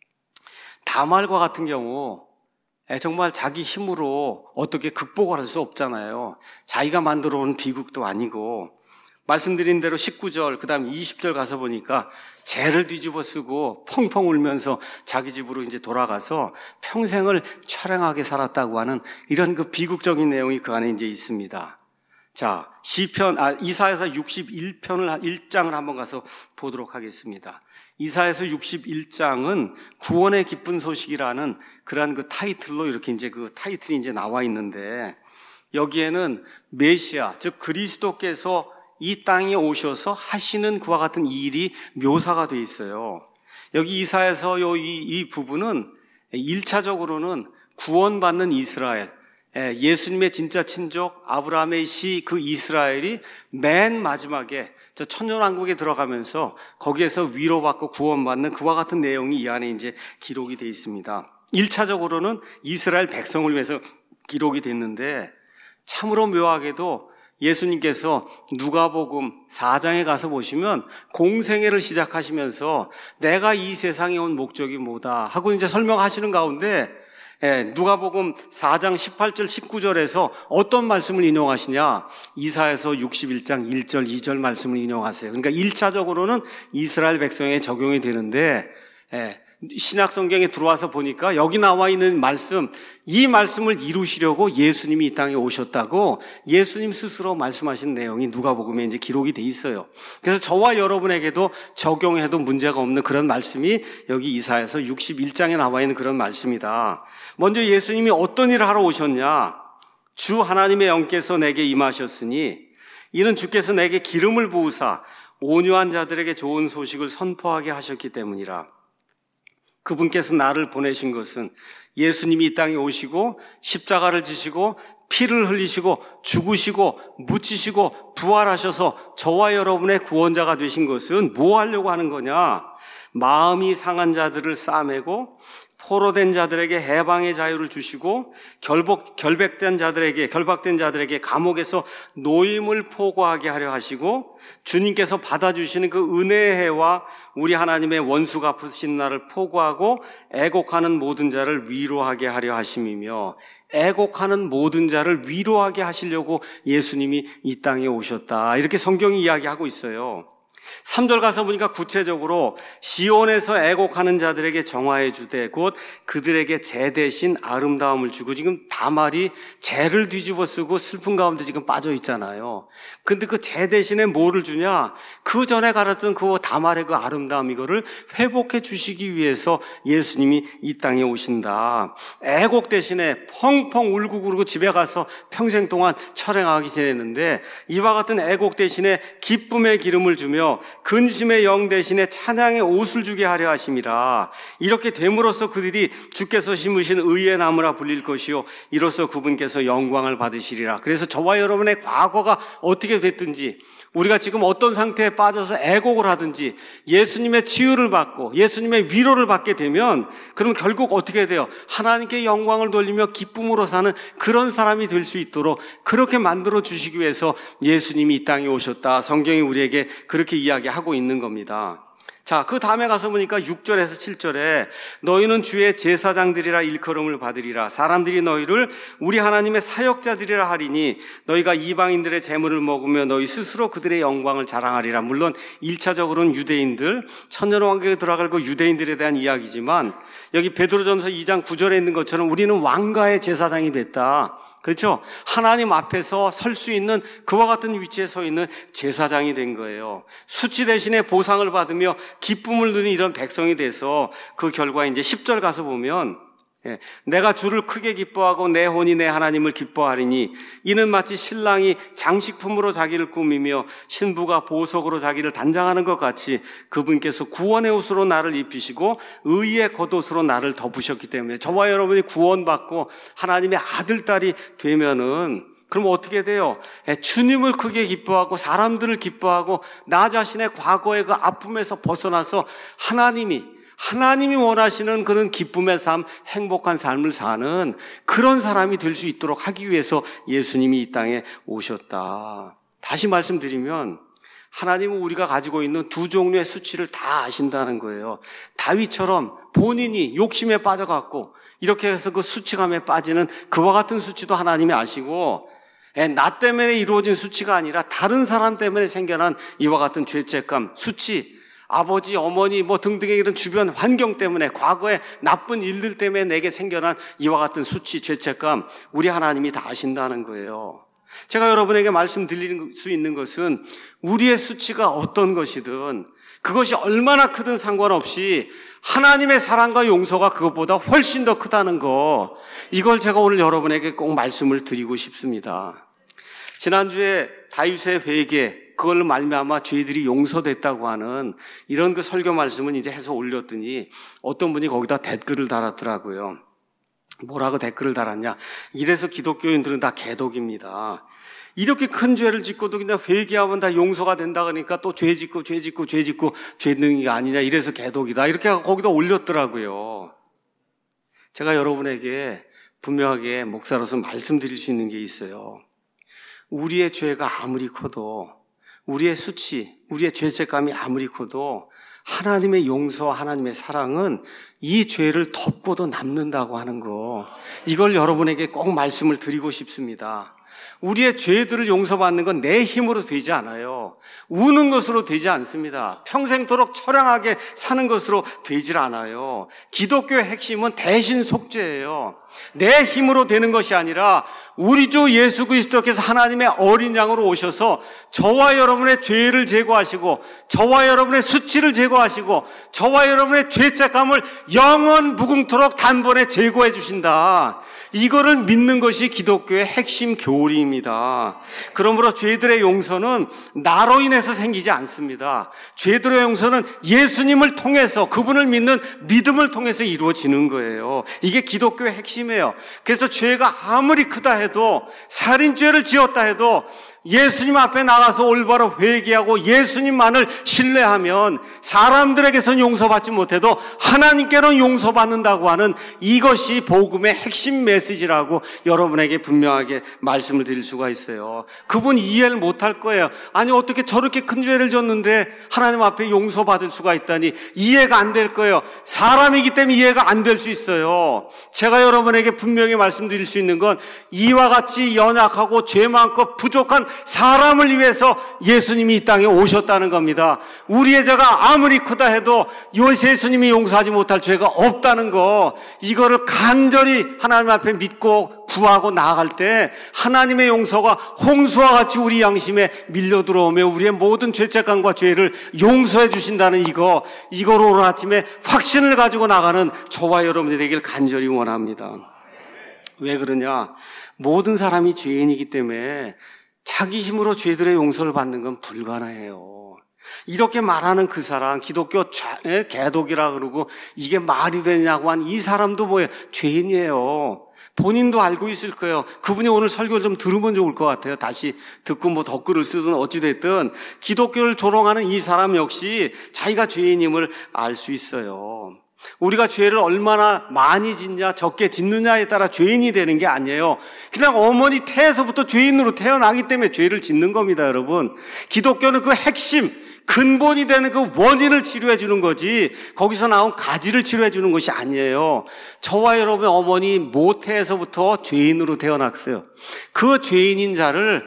다말과 같은 경우 정말 자기 힘으로 어떻게 극복을 할 수 없잖아요. 자기가 만들어 온 비극도 아니고, 말씀드린 대로 19절 그 다음 20절 가서 보니까 죄를 뒤집어 쓰고 펑펑 울면서 자기 집으로 이제 돌아가서 평생을 처량하게 살았다고 하는 이런 그 비극적인 내용이 그 안에 이제 있습니다. 자, 이사야서 61편을 1장을 한번 가서 보도록 하겠습니다. 이사야서 61장은 구원의 기쁜 소식이라는 그러한 그 타이틀로 이렇게 이제 그 타이틀이 이제 나와 있는데, 여기에는 메시아, 즉 그리스도께서 이 땅에 오셔서 하시는 그와 같은 일이 묘사가 되어 있어요. 여기 이사야서 이 부분은 1차적으로는 구원받는 이스라엘, 예수님의 진짜 친족 아브라함의 시 그 이스라엘이 맨 마지막에 저 천년왕국에 들어가면서 거기에서 위로받고 구원받는 그와 같은 내용이 이 안에 이제 기록이 되어 있습니다. 1차적으로는 이스라엘 백성을 위해서 기록이 됐는데, 참으로 묘하게도 예수님께서 누가복음 4장에 가서 보시면 공생애를 시작하시면서 내가 이 세상에 온 목적이 뭐다 하고 이제 설명하시는 가운데, 누가복음 4장 18절 19절에서 어떤 말씀을 인용하시냐? 이사야서 61장 1절 2절 말씀을 인용하세요. 그러니까 1차적으로는 이스라엘 백성에 적용이 되는데, 신약 성경에 들어와서 보니까 여기 나와 있는 말씀, 이 말씀을 이루시려고 예수님이 이 땅에 오셨다고 예수님 스스로 말씀하신 내용이 누가복음에 이제 기록이 돼 있어요. 그래서 저와 여러분에게도 적용해도 문제가 없는 그런 말씀이 여기 이사야서 61장에 나와 있는 그런 말씀이다. 먼저 예수님이 어떤 일을 하러 오셨냐? 주 하나님의 영께서 내게 임하셨으니 이는 주께서 내게 기름을 부으사 온유한 자들에게 좋은 소식을 선포하게 하셨기 때문이라. 그분께서 나를 보내신 것은 예수님이 이 땅에 오시고 십자가를 지시고 피를 흘리시고 죽으시고 묻히시고 부활하셔서 저와 여러분의 구원자가 되신 것은 뭐 하려고 하는 거냐? 마음이 상한 자들을 싸매고 포로된 자들에게 해방의 자유를 주시고 결박된 자들에게 감옥에서 노임을 포고하게 하려 하시고, 주님께서 받아주시는 그 은혜의 해와 우리 하나님의 원수 갚으신 날을 포고하고 애곡하는 모든 자를 위로하게 하려 하심이며, 애곡하는 모든 자를 위로하게 하시려고 예수님이 이 땅에 오셨다, 이렇게 성경이 이야기하고 있어요. 3절 가서 보니까 구체적으로 시온에서 애곡하는 자들에게 정화해 주되 곧 그들에게 재 대신 아름다움을 주고, 지금 다말이 재를 뒤집어 쓰고 슬픈 가운데 지금 빠져 있잖아요. 근데 그 재 대신에 뭐를 주냐? 그 전에 가졌던 그 다말의 그 아름다움, 이거를 회복해 주시기 위해서 예수님이 이 땅에 오신다. 애곡 대신에 펑펑 울고 그러고 집에 가서 평생 동안 철행하게 지냈는데, 이와 같은 애곡 대신에 기쁨의 기름을 주며 근심의 영 대신에 찬양의 옷을 주게 하려 하심이라. 이렇게 됨으로써 그들이 주께서 심으신 의의 나무라 불릴 것이요 이로써 그분께서 영광을 받으시리라. 그래서 저와 여러분의 과거가 어떻게 됐든지, 우리가 지금 어떤 상태에 빠져서 애곡을 하든지 예수님의 치유를 받고 예수님의 위로를 받게 되면, 그럼 결국 어떻게 돼요? 하나님께 영광을 돌리며 기쁨으로 사는 그런 사람이 될 수 있도록 그렇게 만들어 주시기 위해서 예수님이 이 땅에 오셨다. 성경이 우리에게 그렇게 이야기하고 있는 겁니다. 자, 그 다음에 가서 보니까 6절에서 7절에 너희는 주의 제사장들이라 일컬음을 받으리라. 사람들이 너희를 우리 하나님의 사역자들이라 하리니 너희가 이방인들의 재물을 먹으며 너희 스스로 그들의 영광을 자랑하리라. 물론 1차적으로는 유대인들, 천년왕국에 들어갈 그 유대인들에 대한 이야기지만, 여기 베드로전서 2장 9절에 있는 것처럼 우리는 왕가의 제사장이 됐다. 그렇죠? 하나님 앞에서 설 수 있는 그와 같은 위치에 서 있는 제사장이 된 거예요. 수치 대신에 보상을 받으며 기쁨을 누리는 이런 백성이 돼서 그 결과 이제 10절 가서 보면, 내가 주를 크게 기뻐하고 내 혼이 내 하나님을 기뻐하리니 이는 마치 신랑이 장식품으로 자기를 꾸미며 신부가 보석으로 자기를 단장하는 것 같이 그분께서 구원의 옷으로 나를 입히시고 의의 겉옷으로 나를 덮으셨기 때문에, 저와 여러분이 구원받고 하나님의 아들, 딸이 되면은 그럼 어떻게 돼요? 주님을 크게 기뻐하고 사람들을 기뻐하고 나 자신의 과거의 그 아픔에서 벗어나서 하나님이 원하시는 그런 기쁨의 삶, 행복한 삶을 사는 그런 사람이 될 수 있도록 하기 위해서 예수님이 이 땅에 오셨다. 다시 말씀드리면, 하나님은 우리가 가지고 있는 두 종류의 수치를 다 아신다는 거예요. 다윗처럼 본인이 욕심에 빠져갖고 이렇게 해서 그 수치감에 빠지는 그와 같은 수치도 하나님이 아시고, 나 때문에 이루어진 수치가 아니라 다른 사람 때문에 생겨난 이와 같은 죄책감, 수치, 아버지, 어머니 등등의 이런 주변 환경 때문에, 과거의 나쁜 일들 때문에 내게 생겨난 이와 같은 수치, 죄책감, 우리 하나님이 다 아신다는 거예요. 제가 여러분에게 말씀드릴 수 있는 것은 우리의 수치가 어떤 것이든 그것이 얼마나 크든 상관없이 하나님의 사랑과 용서가 그것보다 훨씬 더 크다는 거, 이걸 제가 오늘 여러분에게 꼭 말씀을 드리고 싶습니다. 지난주에 다윗의 회개, 그걸로 말미암아 죄들이 용서됐다고 하는 이런 그 설교 말씀을 이제 해서 올렸더니 어떤 분이 거기다 댓글을 달았더라고요. 뭐라고 댓글을 달았냐? 이래서 기독교인들은 다 개독입니다. 이렇게 큰 죄를 짓고도 그냥 회개하면 다 용서가 된다 그러니까 또 죄 짓고 죄 짓는 게 아니냐, 이래서 개독이다, 이렇게 거기다 올렸더라고요. 제가 여러분에게 분명하게 목사로서 말씀드릴 수 있는 게 있어요. 우리의 죄가 아무리 커도, 우리의 수치, 우리의 죄책감이 아무리 커도 하나님의 용서와 하나님의 사랑은 이 죄를 덮고도 남는다고 하는 거, 이걸 여러분에게 꼭 말씀을 드리고 싶습니다. 우리의 죄들을 용서받는 건 내 힘으로 되지 않아요. 우는 것으로 되지 않습니다. 평생토록 처량하게 사는 것으로 되질 않아요. 기독교의 핵심은 대신 속죄예요. 내 힘으로 되는 것이 아니라 우리 주 예수 그리스도께서 하나님의 어린 양으로 오셔서 저와 여러분의 죄를 제거하시고 저와 여러분의 수치를 제거하시고 저와 여러분의 죄책감을 영원 무궁토록 단번에 제거해 주신다. 이거를 믿는 것이 기독교의 핵심 교리입니다. 그러므로 죄들의 용서는 나로 인해서 생기지 않습니다. 죄들의 용서는 예수님을 통해서, 그분을 믿는 믿음을 통해서 이루어지는 거예요. 이게 기독교의 핵심이에요. 그래서 죄가 아무리 크다 해도, 살인죄를 지었다 해도 예수님 앞에 나가서 올바로 회개하고 예수님만을 신뢰하면 사람들에게선 용서받지 못해도 하나님께는 용서받는다고 하는, 이것이 복음의 핵심 메시지라고 여러분에게 분명하게 말씀을 드릴 수가 있어요. 그분 이해를 못할 거예요. 아니 어떻게 저렇게 큰 죄를 졌는데 하나님 앞에 용서받을 수가 있다니, 이해가 안 될 거예요. 사람이기 때문에 이해가 안 될 수 있어요. 제가 여러분에게 분명히 말씀드릴 수 있는 건, 이와 같이 연약하고 죄 많고 부족한 사람을 위해서 예수님이 이 땅에 오셨다는 겁니다. 우리의 죄가 아무리 크다 해도 예수님이 용서하지 못할 죄가 없다는 거, 이거를 간절히 하나님 앞에 믿고 구하고 나아갈 때 하나님의 용서가 홍수와 같이 우리 양심에 밀려 들어오며 우리의 모든 죄책감과 죄를 용서해 주신다는 이걸 오늘 아침에 확신을 가지고 나가는 저와 여러분이 되길 간절히 원합니다. 왜 그러냐? 모든 사람이 죄인이기 때문에 자기 힘으로 죄들의 용서를 받는 건 불가능해요. 이렇게 말하는 그 사람, 기독교 개독이라 그러고 이게 말이 되냐고 한 이 사람도 뭐예요? 죄인이에요. 본인도 알고 있을 거예요. 그분이 오늘 설교를 좀 들으면 좋을 것 같아요. 다시 듣고 뭐 댓글을 쓰든 어찌됐든 기독교를 조롱하는 이 사람 역시 자기가 죄인임을 알 수 있어요. 우리가 죄를 얼마나 많이 짓냐 적게 짓느냐에 따라 죄인이 되는 게 아니에요. 그냥 어머니 태에서부터 죄인으로 태어나기 때문에 죄를 짓는 겁니다, 여러분. 기독교는 그 핵심, 근본이 되는 그 원인을 치료해 주는 거지, 거기서 나온 가지를 치료해 주는 것이 아니에요. 저와 여러분의 어머니 모태에서부터 죄인으로 태어났어요. 그 죄인인 자를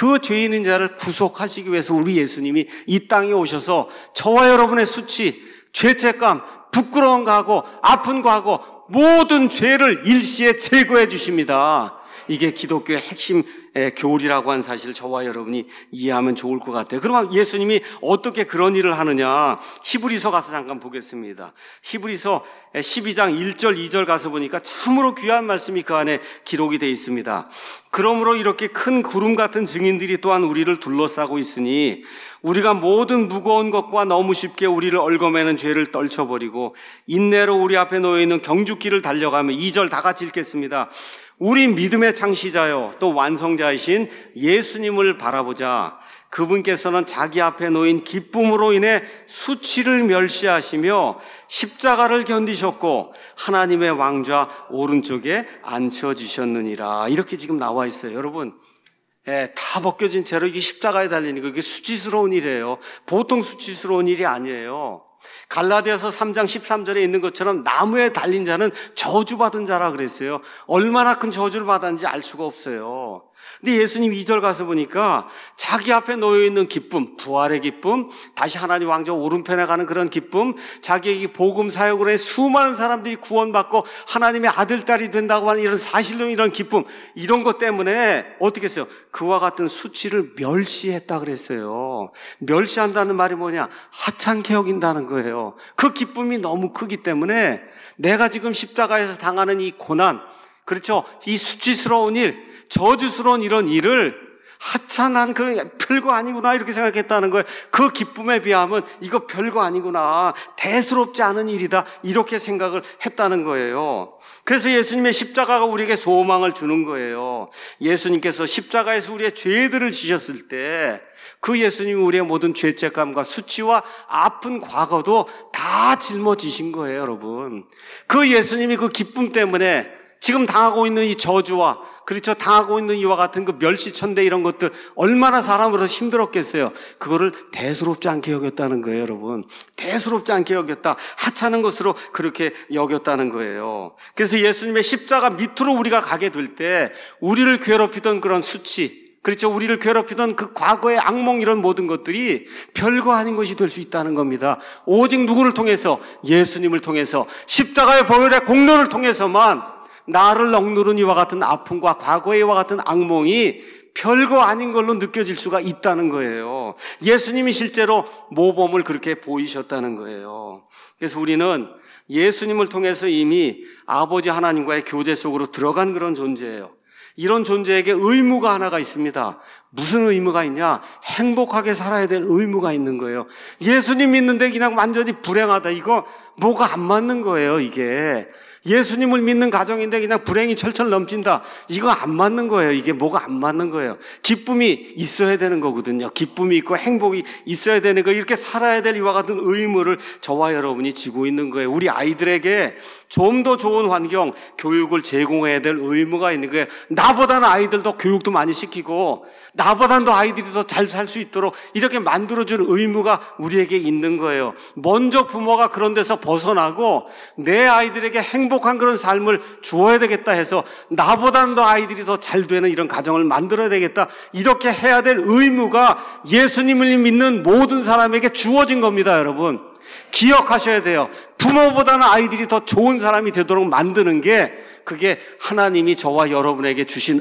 구속하시기 위해서 우리 예수님이 이 땅에 오셔서 저와 여러분의 수치, 죄책감, 부끄러운 거하고 아픈 거하고 모든 죄를 일시에 제거해 주십니다. 이게 기독교의 핵심 교리라고 하는 사실을 저와 여러분이 이해하면 좋을 것 같아요. 그러면 예수님이 어떻게 그런 일을 하느냐? 히브리서 가서 잠깐 보겠습니다. 히브리서 12장 1절 2절 가서 보니까 참으로 귀한 말씀이 그 안에 기록이 되어 있습니다. 그러므로 이렇게 큰 구름 같은 증인들이 또한 우리를 둘러싸고 있으니 우리가 모든 무거운 것과 너무 쉽게 우리를 얽어매는 죄를 떨쳐버리고 인내로 우리 앞에 놓여있는 경주길을 달려가며, 2절 다 같이 읽겠습니다. 우리 믿음의 창시자요 또 완성자이신 예수님을 바라보자. 그분께서는 자기 앞에 놓인 기쁨으로 인해 수치를 멸시하시며 십자가를 견디셨고 하나님의 왕좌 오른쪽에 앉혀지셨느니라. 이렇게 지금 나와 있어요. 여러분, 다 벗겨진 채로 이게 십자가에 달리는 거, 이게 수치스러운 일이에요. 보통 수치스러운 일이 아니에요. 갈라디아서 3장 13절에 있는 것처럼 나무에 달린 자는 저주받은 자라 그랬어요. 얼마나 큰 저주를 받았는지 알 수가 없어요. 근데 예수님 2절 가서 보니까 자기 앞에 놓여있는 기쁨, 부활의 기쁨, 다시 하나님 왕좌 오른편에 가는 그런 기쁨, 자기에게 복음 사역으로 해 수많은 사람들이 구원받고 하나님의 아들, 딸이 된다고 하는 이런 사실로 이런 기쁨, 이런 것 때문에 어떻게 했어요? 그와 같은 수치를 멸시했다 그랬어요. 멸시한다는 말이 뭐냐? 하찮게 여긴다는 거예요. 그 기쁨이 너무 크기 때문에 내가 지금 십자가에서 당하는 이 고난, 그렇죠? 이 수치스러운 일, 저주스러운 이런 일을 하찮은 그 별거 아니구나 이렇게 생각했다는 거예요. 그 기쁨에 비하면 이거 별거 아니구나, 대수롭지 않은 일이다 이렇게 생각을 했다는 거예요. 그래서 예수님의 십자가가 우리에게 소망을 주는 거예요. 예수님께서 십자가에서 우리의 죄들을 지셨을 때 그 예수님이 우리의 모든 죄책감과 수치와 아픈 과거도 다 짊어지신 거예요, 여러분. 그 예수님이 그 기쁨 때문에 지금 당하고 있는 이 저주와, 그렇죠, 당하고 있는 이와 같은 그 멸시천대 이런 것들 얼마나 사람으로서 힘들었겠어요. 그거를 대수롭지 않게 여겼다는 거예요, 여러분. 대수롭지 않게 여겼다, 하찮은 것으로 그렇게 여겼다는 거예요. 그래서 예수님의 십자가 밑으로 우리가 가게 될 때 우리를 괴롭히던 그런 수치, 그렇죠, 우리를 괴롭히던 그 과거의 악몽 이런 모든 것들이 별거 아닌 것이 될 수 있다는 겁니다. 오직 누구를 통해서? 예수님을 통해서, 십자가의 보혈의 공로를 통해서만 나를 억누른 이와 같은 아픔과 과거의 이와 같은 악몽이 별거 아닌 걸로 느껴질 수가 있다는 거예요. 예수님이 실제로 모범을 그렇게 보이셨다는 거예요. 그래서 우리는 예수님을 통해서 이미 아버지 하나님과의 교제 속으로 들어간 그런 존재예요. 이런 존재에게 의무가 하나가 있습니다. 무슨 의무가 있냐? 행복하게 살아야 될 의무가 있는 거예요. 예수님 믿는데 그냥 완전히 불행하다, 이거 뭐가 안 맞는 거예요, 이게. 예수님을 믿는 가정인데 그냥 불행이 철철 넘친다, 이거 안 맞는 거예요. 이게 뭐가 안 맞는 거예요. 기쁨이 있어야 되는 거거든요. 기쁨이 있고 행복이 있어야 되는 거, 이렇게 살아야 될 이와 같은 의무를 저와 여러분이 지고 있는 거예요. 우리 아이들에게 좀 더 좋은 환경, 교육을 제공해야 될 의무가 있는 거예요. 나보다는 아이들도 교육도 많이 시키고 나보다는 더 아이들이 더 잘 살 수 있도록 이렇게 만들어줄 의무가 우리에게 있는 거예요. 먼저 부모가 그런 데서 벗어나고 내 아이들에게 행복한 그런 삶을 주어야 되겠다 해서 나보다는 더 아이들이 더 잘 되는 이런 가정을 만들어야 되겠다, 이렇게 해야 될 의무가 예수님을 믿는 모든 사람에게 주어진 겁니다. 여러분, 기억하셔야 돼요. 부모보다는 아이들이 더 좋은 사람이 되도록 만드는 게, 그게 하나님이 저와 여러분에게 주신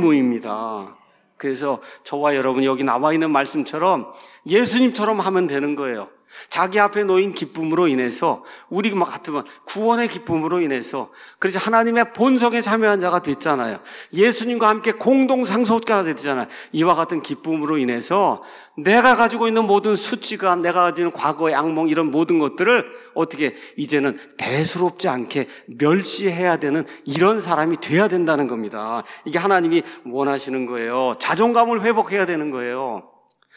의무입니다. 그래서 저와 여러분이 여기 나와 있는 말씀처럼 예수님처럼 하면 되는 거예요. 자기 앞에 놓인 기쁨으로 인해서, 우리 같으면 구원의 기쁨으로 인해서, 그래서 하나님의 본성에 참여한 자가 됐잖아요. 예수님과 함께 공동 상속자가 됐잖아요. 이와 같은 기쁨으로 인해서 내가 가지고 있는 모든 수치감, 내가 가지고 있는 과거의 악몽, 이런 모든 것들을 어떻게 이제는 대수롭지 않게 멸시해야 되는 이런 사람이 돼야 된다는 겁니다. 이게 하나님이 원하시는 거예요. 자존감을 회복해야 되는 거예요.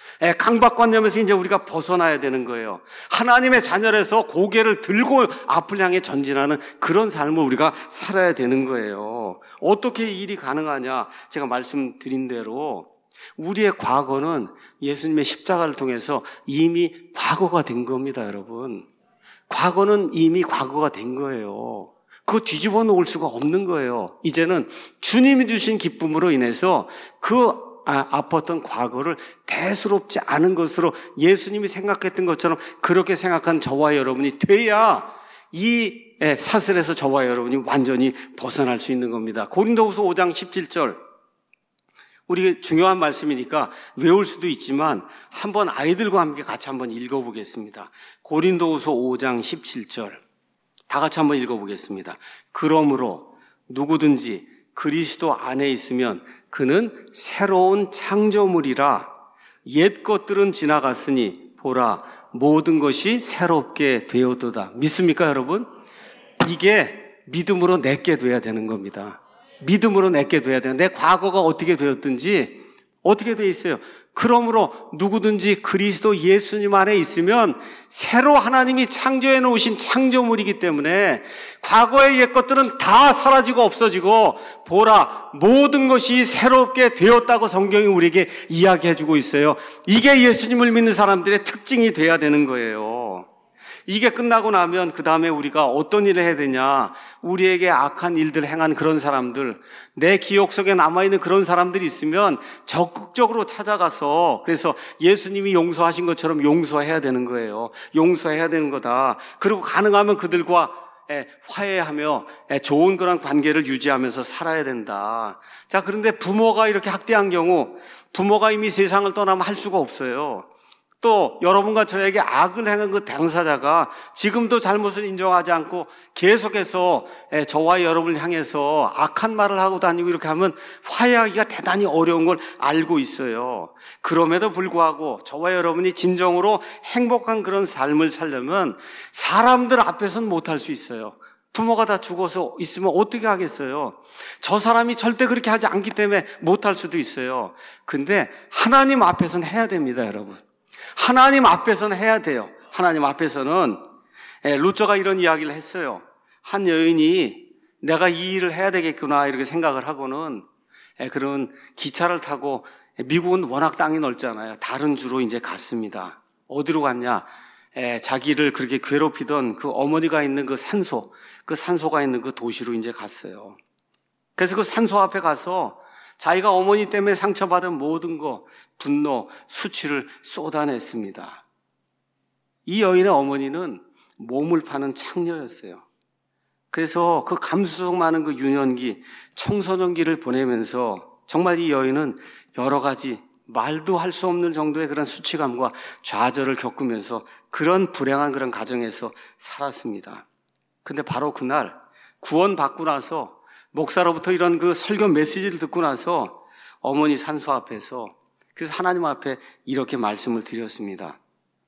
강박관념에서 이제 우리가 벗어나야 되는 거예요. 하나님의 자녀라서 고개를 들고 앞을 향해 전진하는 그런 삶을 우리가 살아야 되는 거예요. 어떻게 이 일이 가능하냐? 제가 말씀드린 대로 우리의 과거는 예수님의 십자가를 통해서 이미 과거가 된 겁니다, 여러분. 과거는 이미 과거가 된 거예요. 그거 뒤집어 놓을 수가 없는 거예요. 이제는 주님이 주신 기쁨으로 인해서 그 아팠던 과거를 대수롭지 않은 것으로 예수님이 생각했던 것처럼 그렇게 생각한 저와 여러분이 돼야 이 사슬에서 저와 여러분이 완전히 벗어날 수 있는 겁니다. 고린도후서 5장 17절, 우리 중요한 말씀이니까 외울 수도 있지만 한번 아이들과 함께 같이 한번 읽어보겠습니다. 고린도후서 5장 17절 다 같이 한번 읽어보겠습니다. 그러므로 누구든지 그리스도 안에 있으면 그는 새로운 창조물이라, 옛 것들은 지나갔으니 보라 모든 것이 새롭게 되었도다. 믿습니까, 여러분? 이게 믿음으로 내게 돼야 되는 겁니다. 믿음으로 내게 돼야 돼요. 내 과거가 어떻게 되었든지 어떻게 돼 있어요? 그러므로 누구든지 그리스도 예수님 안에 있으면 새로 하나님이 창조해 놓으신 창조물이기 때문에 과거의 옛 것들은 다 사라지고 없어지고 보라 모든 것이 새롭게 되었다고 성경이 우리에게 이야기해 주고 있어요. 이게 예수님을 믿는 사람들의 특징이 돼야 되는 거예요. 이게 끝나고 나면 그 다음에 우리가 어떤 일을 해야 되냐, 우리에게 악한 일들을 행한 그런 사람들, 내 기억 속에 남아있는 그런 사람들이 있으면 적극적으로 찾아가서, 그래서 예수님이 용서하신 것처럼 용서해야 되는 거예요. 용서해야 되는 거다. 그리고 가능하면 그들과 화해하며 좋은 그런 관계를 유지하면서 살아야 된다. 자, 그런데 부모가 이렇게 학대한 경우, 부모가 이미 세상을 떠나면 할 수가 없어요. 또 여러분과 저에게 악을 행한 그 당사자가 지금도 잘못을 인정하지 않고 계속해서 저와 여러분을 향해서 악한 말을 하고 다니고 이렇게 하면 화해하기가 대단히 어려운 걸 알고 있어요. 그럼에도 불구하고 저와 여러분이 진정으로 행복한 그런 삶을 살려면 사람들 앞에서는 못할 수 있어요. 부모가 다 죽어서 있으면 어떻게 하겠어요? 저 사람이 절대 그렇게 하지 않기 때문에 못할 수도 있어요. 근데 하나님 앞에서는 해야 됩니다, 여러분. 하나님 앞에서는 해야 돼요. 하나님 앞에서는. 루저가 이런 이야기를 했어요. 한 여인이 내가 이 일을 해야 되겠구나 이렇게 생각을 하고는 그런 기차를 타고, 미국은 워낙 땅이 넓잖아요. 다른 주로 이제 갔습니다. 어디로 갔냐? 자기를 그렇게 괴롭히던 그 어머니가 있는 그 산소가 있는 그 도시로 이제 갔어요. 그래서 그 산소 앞에 가서 자기가 어머니 때문에 상처받은 모든 거, 분노, 수치를 쏟아냈습니다. 이 여인의 어머니는 몸을 파는 창녀였어요. 그래서 그 감수성 많은 그 유년기, 청소년기를 보내면서 정말 이 여인은 여러 가지 말도 할 수 없는 정도의 그런 수치감과 좌절을 겪으면서 그런 불행한 그런 가정에서 살았습니다. 근데 바로 그날 구원받고 나서, 목사로부터 이런 그 설교 메시지를 듣고 나서 어머니 산소 앞에서, 그래서 하나님 앞에 이렇게 말씀을 드렸습니다.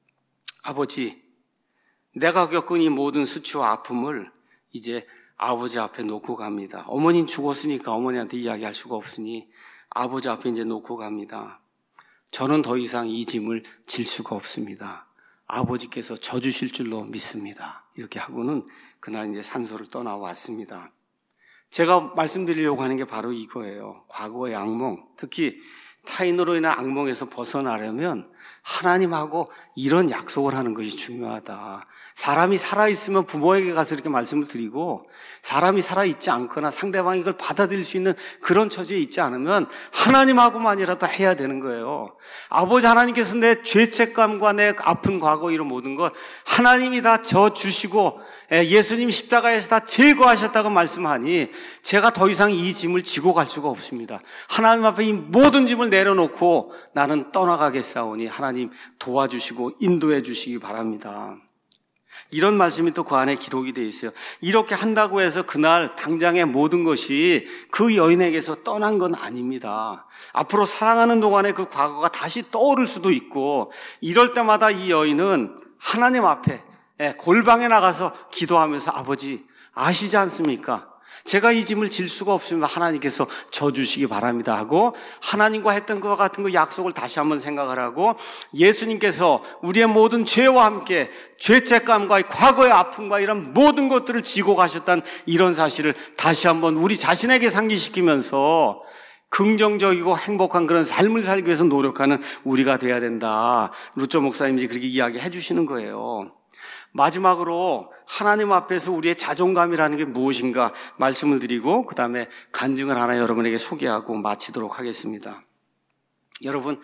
아버지, 내가 겪은 이 모든 수치와 아픔을 이제 아버지 앞에 놓고 갑니다. 어머니는 죽었으니까 어머니한테 이야기할 수가 없으니 아버지 앞에 이제 놓고 갑니다. 저는 더 이상 이 짐을 질 수가 없습니다. 아버지께서 져주실 줄로 믿습니다. 이렇게 하고는 그날 이제 산소를 떠나왔습니다. 제가 말씀드리려고 하는 게 바로 이거예요. 과거의 악몽, 특히 타인으로 인한 악몽에서 벗어나려면 하나님하고 이런 약속을 하는 것이 중요하다. 사람이 살아있으면 부모에게 가서 이렇게 말씀을 드리고, 사람이 살아있지 않거나 상대방이 이걸 받아들일 수 있는 그런 처지에 있지 않으면 하나님하고만이라도 해야 되는 거예요. 아버지 하나님께서 내 죄책감과 내 아픈 과거 이런 모든 것 하나님이 다 져주시고 예수님 십자가에서 다 제거하셨다고 말씀하니 제가 더 이상 이 짐을 지고 갈 수가 없습니다. 하나님 앞에 이 모든 짐을 내려놓고 나는 떠나가겠사오니 하나님 도와주시고 인도해 주시기 바랍니다. 이런 말씀이 또 그 안에 기록이 되어 있어요. 이렇게 한다고 해서 그날 당장의 모든 것이 그 여인에게서 떠난 건 아닙니다. 앞으로 사랑하는 동안에 그 과거가 다시 떠오를 수도 있고, 이럴 때마다 이 여인은 하나님 앞에 골방에 나가서 기도하면서 아버지 아시지 않습니까? 제가 이 짐을 질 수가 없으면 하나님께서 져주시기 바랍니다 하고, 하나님과 했던 것과 같은 그 약속을 다시 한번 생각을 하고, 예수님께서 우리의 모든 죄와 함께 죄책감과 과거의 아픔과 이런 모든 것들을 지고 가셨다는 이런 사실을 다시 한번 우리 자신에게 상기시키면서 긍정적이고 행복한 그런 삶을 살기 위해서 노력하는 우리가 돼야 된다. 루저 목사님이 그렇게 이야기해 주시는 거예요. 마지막으로 하나님 앞에서 우리의 자존감이라는 게 무엇인가 말씀을 드리고 그 다음에 간증을 하나 여러분에게 소개하고 마치도록 하겠습니다. 여러분,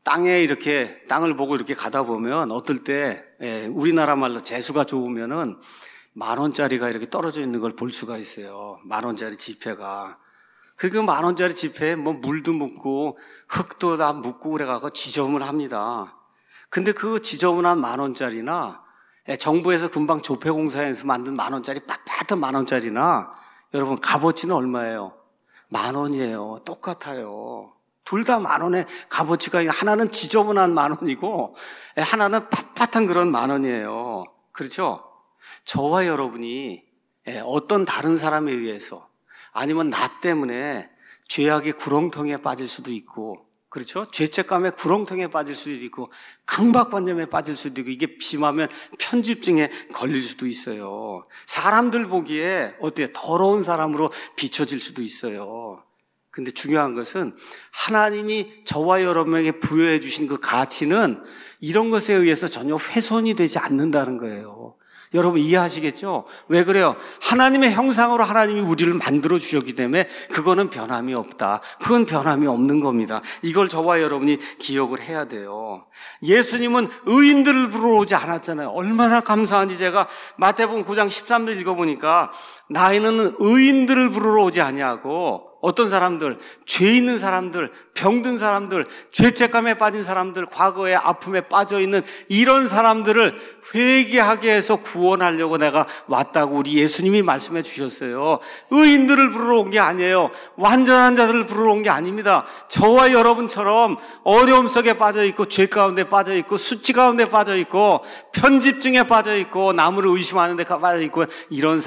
땅을 보고 이렇게 가다 보면 어떨 때 우리나라 말로 재수가 좋으면은 10,000원짜리가 이렇게 떨어져 있는 걸 볼 수가 있어요. 10,000원짜리 지폐가. 그 10,000원짜리 지폐에 뭐 물도 묻고 흙도 다 묻고 그래가지고 지저분합니다. 근데 그 지저분한 10,000원짜리나 정부에서 금방 조폐공사에서 만든 10,000원짜리 빳빳한 10,000원짜리나 여러분 값어치는 얼마예요? 10,000원이에요. 똑같아요. 둘 다 10,000원의 값어치가, 하나는 지저분한 10,000원이고 하나는 빳빳한 그런 10,000원이에요. 그렇죠? 저와 여러분이 어떤 다른 사람에 의해서 아니면 나 때문에 죄악의 구렁텅이에 빠질 수도 있고, 그렇죠? 죄책감의 구렁텅이에 빠질 수도 있고, 강박관념에 빠질 수도 있고, 이게 심하면 편집증에 걸릴 수도 있어요. 사람들 보기에 어때요? 더러운 사람으로 비춰질 수도 있어요. 근데 중요한 것은 하나님이 저와 여러분에게 부여해 주신 그 가치는 이런 것에 의해서 전혀 훼손이 되지 않는다는 거예요. 여러분 이해하시겠죠? 왜 그래요? 하나님의 형상으로 하나님이 우리를 만들어 주셨기 때문에 그거는 변함이 없다. 그건 변함이 없는 겁니다. 이걸 저와 여러분이 기억을 해야 돼요. 예수님은 의인들을 부르러 오지 않았잖아요. 얼마나 감사한지 제가 마태복음 9장 13절 읽어보니까 나이는 의인들을 부르러 오지 아니하고 어떤 사람들, 죄 있는 사람들, 병든 사람들, 죄책감에 빠진 사람들, 과거의 아픔에 빠져있는 이런 사람들을 회개하게 해서 구원하려고 내가 왔다고 우리 예수님이 말씀해 주셨어요. 의인들을 부르러 온 게 아니에요. 완전한 자들을 부르러 온 게 아닙니다. 저와 여러분처럼 어려움 속에 빠져있고 죄 가운데 빠져있고 수치 가운데 빠져있고 편집증에 빠져있고 남을 의심하는 데 빠져있고 이런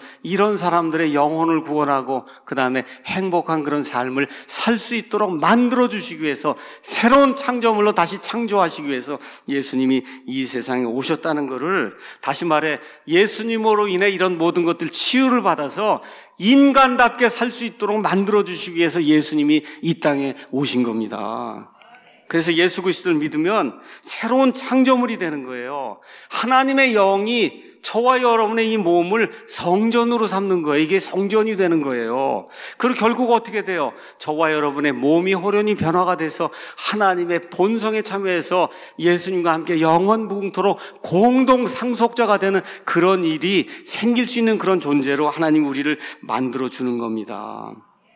사람들의 영혼을 구원하고 그 다음에 행복한 그런 삶을 살 수 있도록 만들어주시기 위해서 새로운 창조물로 다시 창조하시기 위해서 예수님이 이 세상에 오셨다는 것을 다시 말해 예수님으로 인해 이런 모든 것들 치유를 받아서 인간답게 살 수 있도록 만들어주시기 위해서 예수님이 이 땅에 오신 겁니다. 그래서 예수 그리스도를 믿으면 새로운 창조물이 되는 거예요. 하나님의 영이 저와 여러분의 이 몸을 성전으로 삼는 거예요. 이게 성전이 되는 거예요. 그리고 결국 어떻게 돼요? 저와 여러분의 몸이 호련히 변화가 돼서 하나님의 본성에 참여해서 예수님과 함께 영원 무궁토록 공동 상속자가 되는 그런 일이 생길 수 있는 그런 존재로 하나님 우리를 만들어 주는 겁니다.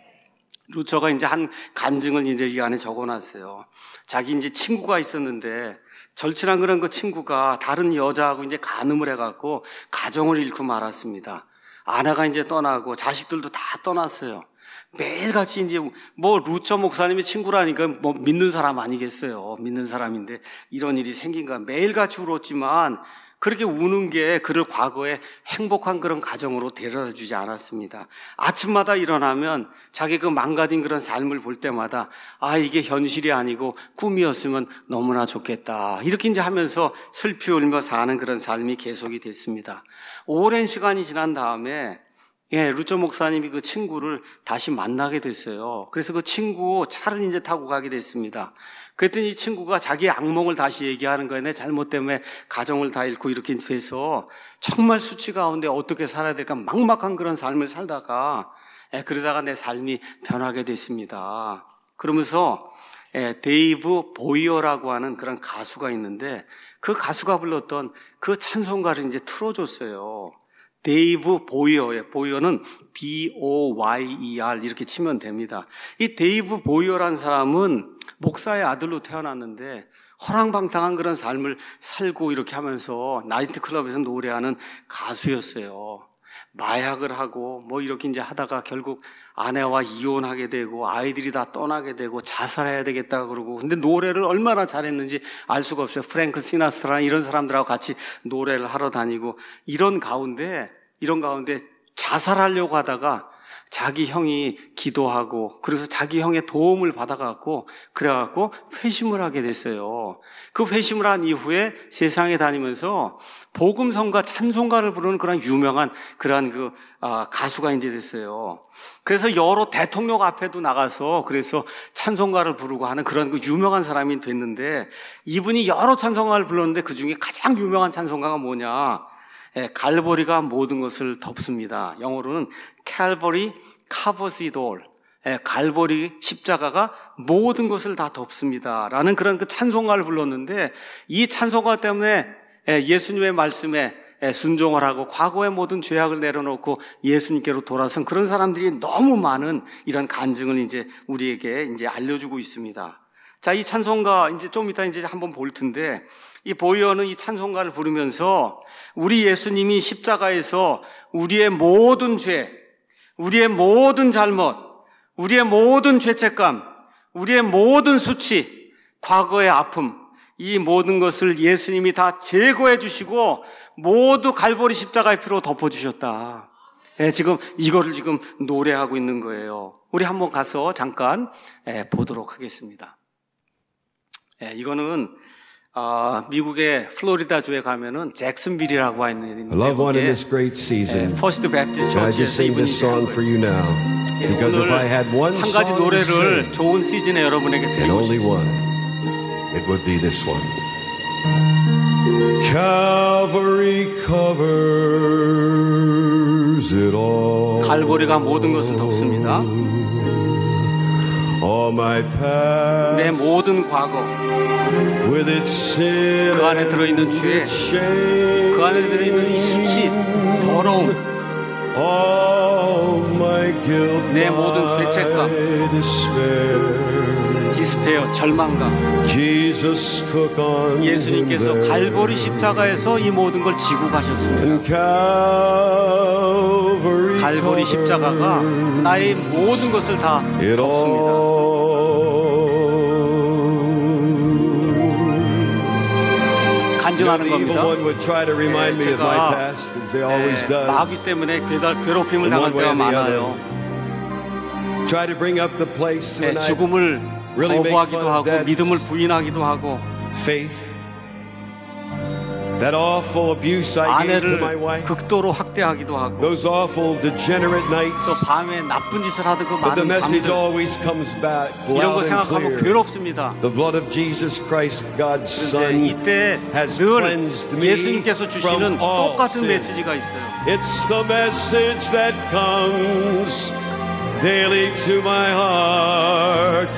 루처가 이제 한 간증을 이제 이 안에 적어놨어요. 자기 이제 친구가 있었는데 절친한 그런 그 친구가 다른 여자하고 이제 간음을 해갖고 가정을 잃고 말았습니다. 아내가 이제 떠나고 자식들도 다 떠났어요. 매일같이 이제 뭐 루처 목사님이 친구라니까 뭐 믿는 사람 아니겠어요. 믿는 사람인데 이런 일이 생긴가 매일같이 울었지만 그렇게 우는 게 그를 과거에 행복한 그런 가정으로 데려다 주지 않았습니다. 아침마다 일어나면 자기 그 망가진 그런 삶을 볼 때마다 아 이게 현실이 아니고 꿈이었으면 너무나 좋겠다. 이렇게 이제 하면서 슬피 울며 사는 그런 삶이 계속이 됐습니다. 오랜 시간이 지난 다음에 루처 목사님이 그 친구를 다시 만나게 됐어요. 그래서 그 친구 차를 이제 타고 가게 됐습니다. 그랬더니 이 친구가 자기의 악몽을 다시 얘기하는 거예요. 내 잘못 때문에 가정을 다 잃고 이렇게 돼서 정말 수치 가운데 어떻게 살아야 될까 막막한 그런 삶을 살다가 그러다가 내 삶이 변하게 됐습니다. 그러면서 데이브 보이어라고 하는 그런 가수가 있는데 그 가수가 불렀던 그 찬송가를 이제 틀어줬어요. 데이브 보이어예요. 보이어는 B-O-Y-E-R 이렇게 치면 됩니다. 이 데이브 보이어라는 사람은 목사의 아들로 태어났는데 허랑방탕한 그런 삶을 살고 이렇게 하면서 나이트클럽에서 노래하는 가수였어요. 마약을 하고 뭐 이렇게 이제 하다가 결국 아내와 이혼하게 되고 아이들이 다 떠나게 되고 자살해야 되겠다 그러고 근데 노래를 얼마나 잘했는지 알 수가 없어요. 프랭크 시나스트라 이런 사람들하고 같이 노래를 하러 다니고 이런 가운데 자살하려고 하다가 자기 형이 기도하고 그래서 자기 형의 도움을 받아갖고 그래갖고 회심을 하게 됐어요. 그 회심을 한 이후에 세상에 다니면서 복음성가 찬송가를 부르는 그런 유명한 그러한 가수가 이제 됐어요. 그래서 여러 대통령 앞에도 나가서 그래서 찬송가를 부르고 하는 그런 그 유명한 사람이 됐는데 이분이 여러 찬송가를 불렀는데 그 중에 가장 유명한 찬송가가 뭐냐? 갈보리가 모든 것을 덮습니다. 영어로는 Calvary covers it all. 갈보리 십자가가 모든 것을 다 덮습니다. 라는 그런 그 찬송가를 불렀는데 이 찬송가 때문에 예수님의 말씀에 순종을 하고 과거의 모든 죄악을 내려놓고 예수님께로 돌아선 그런 사람들이 너무 많은 이런 간증을 이제 우리에게 이제 알려주고 있습니다. 자, 이 찬송가 이제 좀 이따 이제 한번 볼 텐데 이 보이어는 이 찬송가를 부르면서 우리 예수님이 십자가에서 우리의 모든 죄, 우리의 모든 잘못, 우리의 모든 죄책감, 우리의 모든 수치, 과거의 아픔, 이 모든 것을 예수님이 다 제거해 주시고 모두 갈보리 십자가의 피로 덮어주셨다. 지금 이거를 지금 노래하고 있는 거예요. 우리 한번 가서 잠깐 보도록 하겠습니다. 이거는 미국의 플로리다주에 가면은 잭슨빌이라고 하는 미국의 퍼스트 베프티스트 처치에서 이분이 한 거예요. Because if I had one 한 가지 song to 노래를 sing, 좋은 시즌에 여러분에게 and 드리고 only 싶습니다. one, it would be this one. Calvary covers it all. 갈보리가 모든 것을 덮습니다. All my past, 내 모든 과거, with its sin, 그 안에 들어있는 죄, shame, 그 안에 들어있는 이 수치, 더러움, all my guilt, 내 모든 죄책감, my despair. 디스페어, 절망감. Jesus took on 예수님께서 him there. 갈보리 십자가에서 이 모든 걸 지고 가셨습니다. And Calvary 갈보리 십자가가 나의 모든 것을 다 it 덮습니다. 간증하는 The evil 겁니다. one would try to remind me of my 제가 past, as they always does. 마귀 때문에 괴롭힘을 In 당할 one way 때가 or the 많아요. Try to bring up the place when I 죽음을 really make 거부하기도 fun of 하고 death. 믿음을 부인하기도 하고 faith, that awful abuse I gave to my 아내를 wife, 극도로 학대하기도 하고 those awful degenerate nights. 또 밤에 나쁜 짓을 하던 그 But the 많은 message 밤들 always comes back 이런 거 loud and 생각하면 clear. 괴롭습니다. The blood of Jesus Christ, God's 그런데 Son, 이때 has 늘 cleansed me 예수님께서 주시는 from all 똑같은 sin. 메시지가 있어요. It's the message that comes daily to my heart.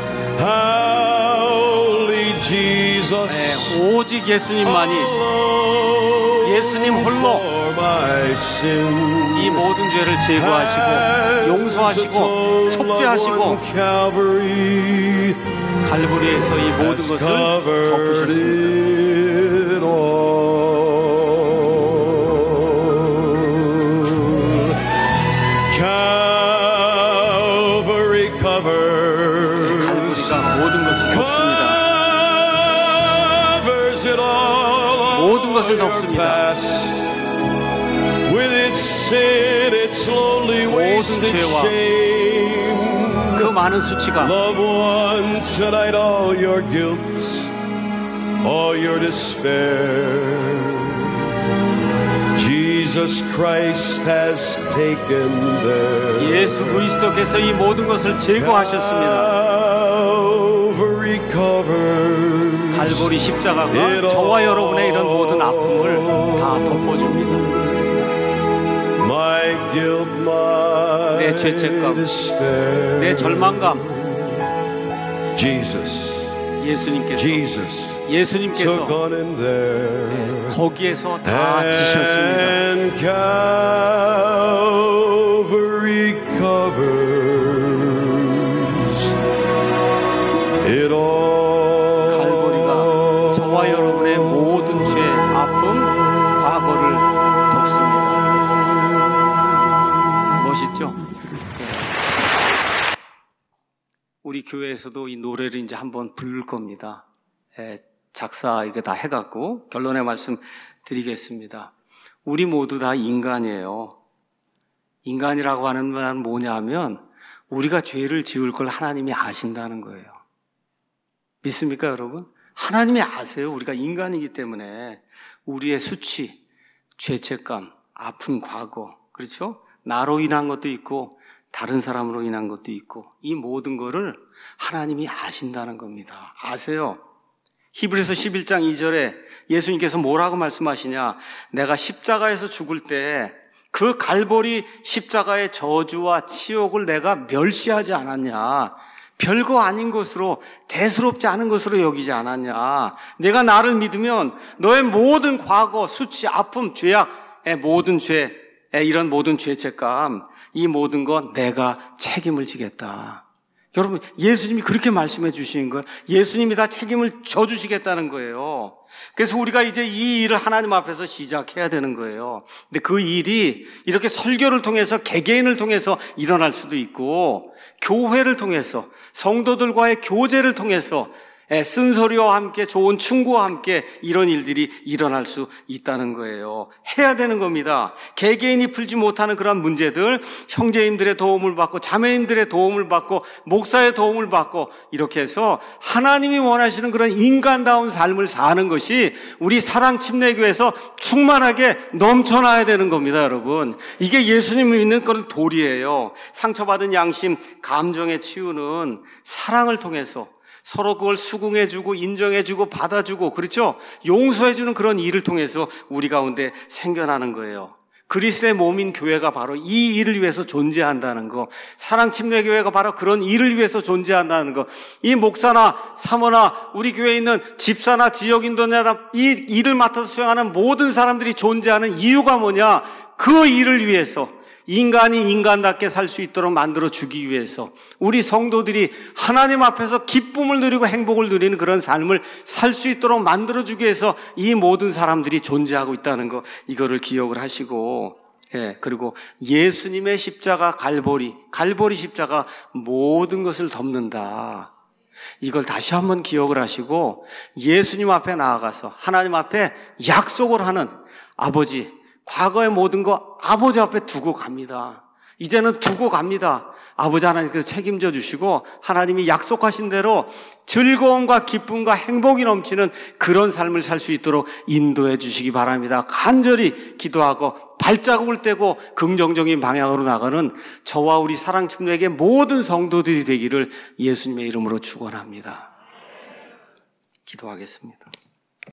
Holy Jesus, 오직 예수님만이 alone 예수님 홀로 for my sin. 이 모든 죄를 제거하시고 용서하시고 속죄하시고 Calvary 갈보리에서 이 모든 has 것을 covered 덮으셨습니다. it all. Calvary covers 갈보리가 모든 것을 덮습니다. covers it all. 모든 것을 Your 덮습니다. past, with its sin, its lonely waste, its 죄와 shame. 그 많은 수치가 Loved one, tonight all your guilt, all your despair, Jesus Christ has taken there. 예수 그리스도께서 이 모든 것을 제거하셨습니다. Calvary covers 갈보리 십자가가 저와 여러분의 이런 모든 아픔을 다 덮어줍니다. my guilt, my 내 죄책감, despair. 내 절망감, Jesus, 예수님께서 took on him there. 거기에서 다 지셨습니다. And Calvary covers it all. 갈보리가 저와 여러분의 모든 죄, 아픔, 과거를 덮습니다. 멋있죠? 우리 교회에서도 이 노래를 이제 한번 부를 겁니다. 작사 이게 다 해갖고 결론의 말씀 드리겠습니다. 우리 모두 다 인간이에요. 인간이라고 하는 말 뭐냐면 우리가 죄를 지을 걸 하나님이 아신다는 거예요. 믿습니까, 여러분? 하나님이 아세요. 우리가 인간이기 때문에 우리의 수치, 죄책감, 아픈 과거, 그렇죠? 나로 인한 것도 있고 다른 사람으로 인한 것도 있고 이 모든 거를 하나님이 아신다는 겁니다. 아세요. 히브리서 11장 2절에 예수님께서 뭐라고 말씀하시냐? 내가 십자가에서 죽을 때 그 갈보리 십자가의 저주와 치욕을 내가 멸시하지 않았냐? 별거 아닌 것으로, 대수롭지 않은 것으로 여기지 않았냐? 내가 나를 믿으면 너의 모든 과거, 수치, 아픔, 죄악의 모든 죄, 이런 모든 죄책감, 이 모든 건 내가 책임을 지겠다. 여러분, 예수님이 그렇게 말씀해 주시는 거예요. 예수님이 다 책임을 져주시겠다는 거예요. 그래서 우리가 이제 이 일을 하나님 앞에서 시작해야 되는 거예요. 근데 그 일이 이렇게 설교를 통해서, 개개인을 통해서 일어날 수도 있고, 교회를 통해서, 성도들과의 교제를 통해서, 쓴소리와 함께 좋은 충고와 함께 이런 일들이 일어날 수 있다는 거예요. 해야 되는 겁니다. 개개인이 풀지 못하는 그런 문제들, 형제님들의 도움을 받고 자매님들의 도움을 받고 목사의 도움을 받고 이렇게 해서 하나님이 원하시는 그런 인간다운 삶을 사는 것이 우리 사랑침례교회에서 충만하게 넘쳐나야 되는 겁니다, 여러분. 이게 예수님이 믿는 그런 도리예요. 상처받은 양심, 감정의 치유는 사랑을 통해서 서로 그걸 수긍해주고 인정해주고 받아주고, 그렇죠? 용서해주는 그런 일을 통해서 우리 가운데 생겨나는 거예요. 그리스도의 몸인 교회가 바로 이 일을 위해서 존재한다는 거, 사랑침례교회가 바로 그런 일을 위해서 존재한다는 거, 이 목사나 사모나 우리 교회에 있는 집사나 지역인도나 이 일을 맡아서 수행하는 모든 사람들이 존재하는 이유가 뭐냐? 그 일을 위해서, 인간이 인간답게 살 수 있도록 만들어주기 위해서, 우리 성도들이 하나님 앞에서 기쁨을 누리고 행복을 누리는 그런 삶을 살 수 있도록 만들어주기 위해서 이 모든 사람들이 존재하고 있다는 거, 이거를 기억을 하시고, 그리고 예수님의 십자가 갈보리 십자가 모든 것을 덮는다. 이걸 다시 한번 기억을 하시고 예수님 앞에 나아가서 하나님 앞에 약속을 하는 아버지, 과거의 모든 거 아버지 앞에 두고 갑니다. 이제는 두고 갑니다. 아버지 하나님께서 책임져 주시고 하나님이 약속하신 대로 즐거움과 기쁨과 행복이 넘치는 그런 삶을 살 수 있도록 인도해 주시기 바랍니다. 간절히 기도하고 발자국을 떼고 긍정적인 방향으로 나가는 저와 우리 사랑침례교회 모든 성도들이 되기를 예수님의 이름으로 축원합니다. 기도하겠습니다.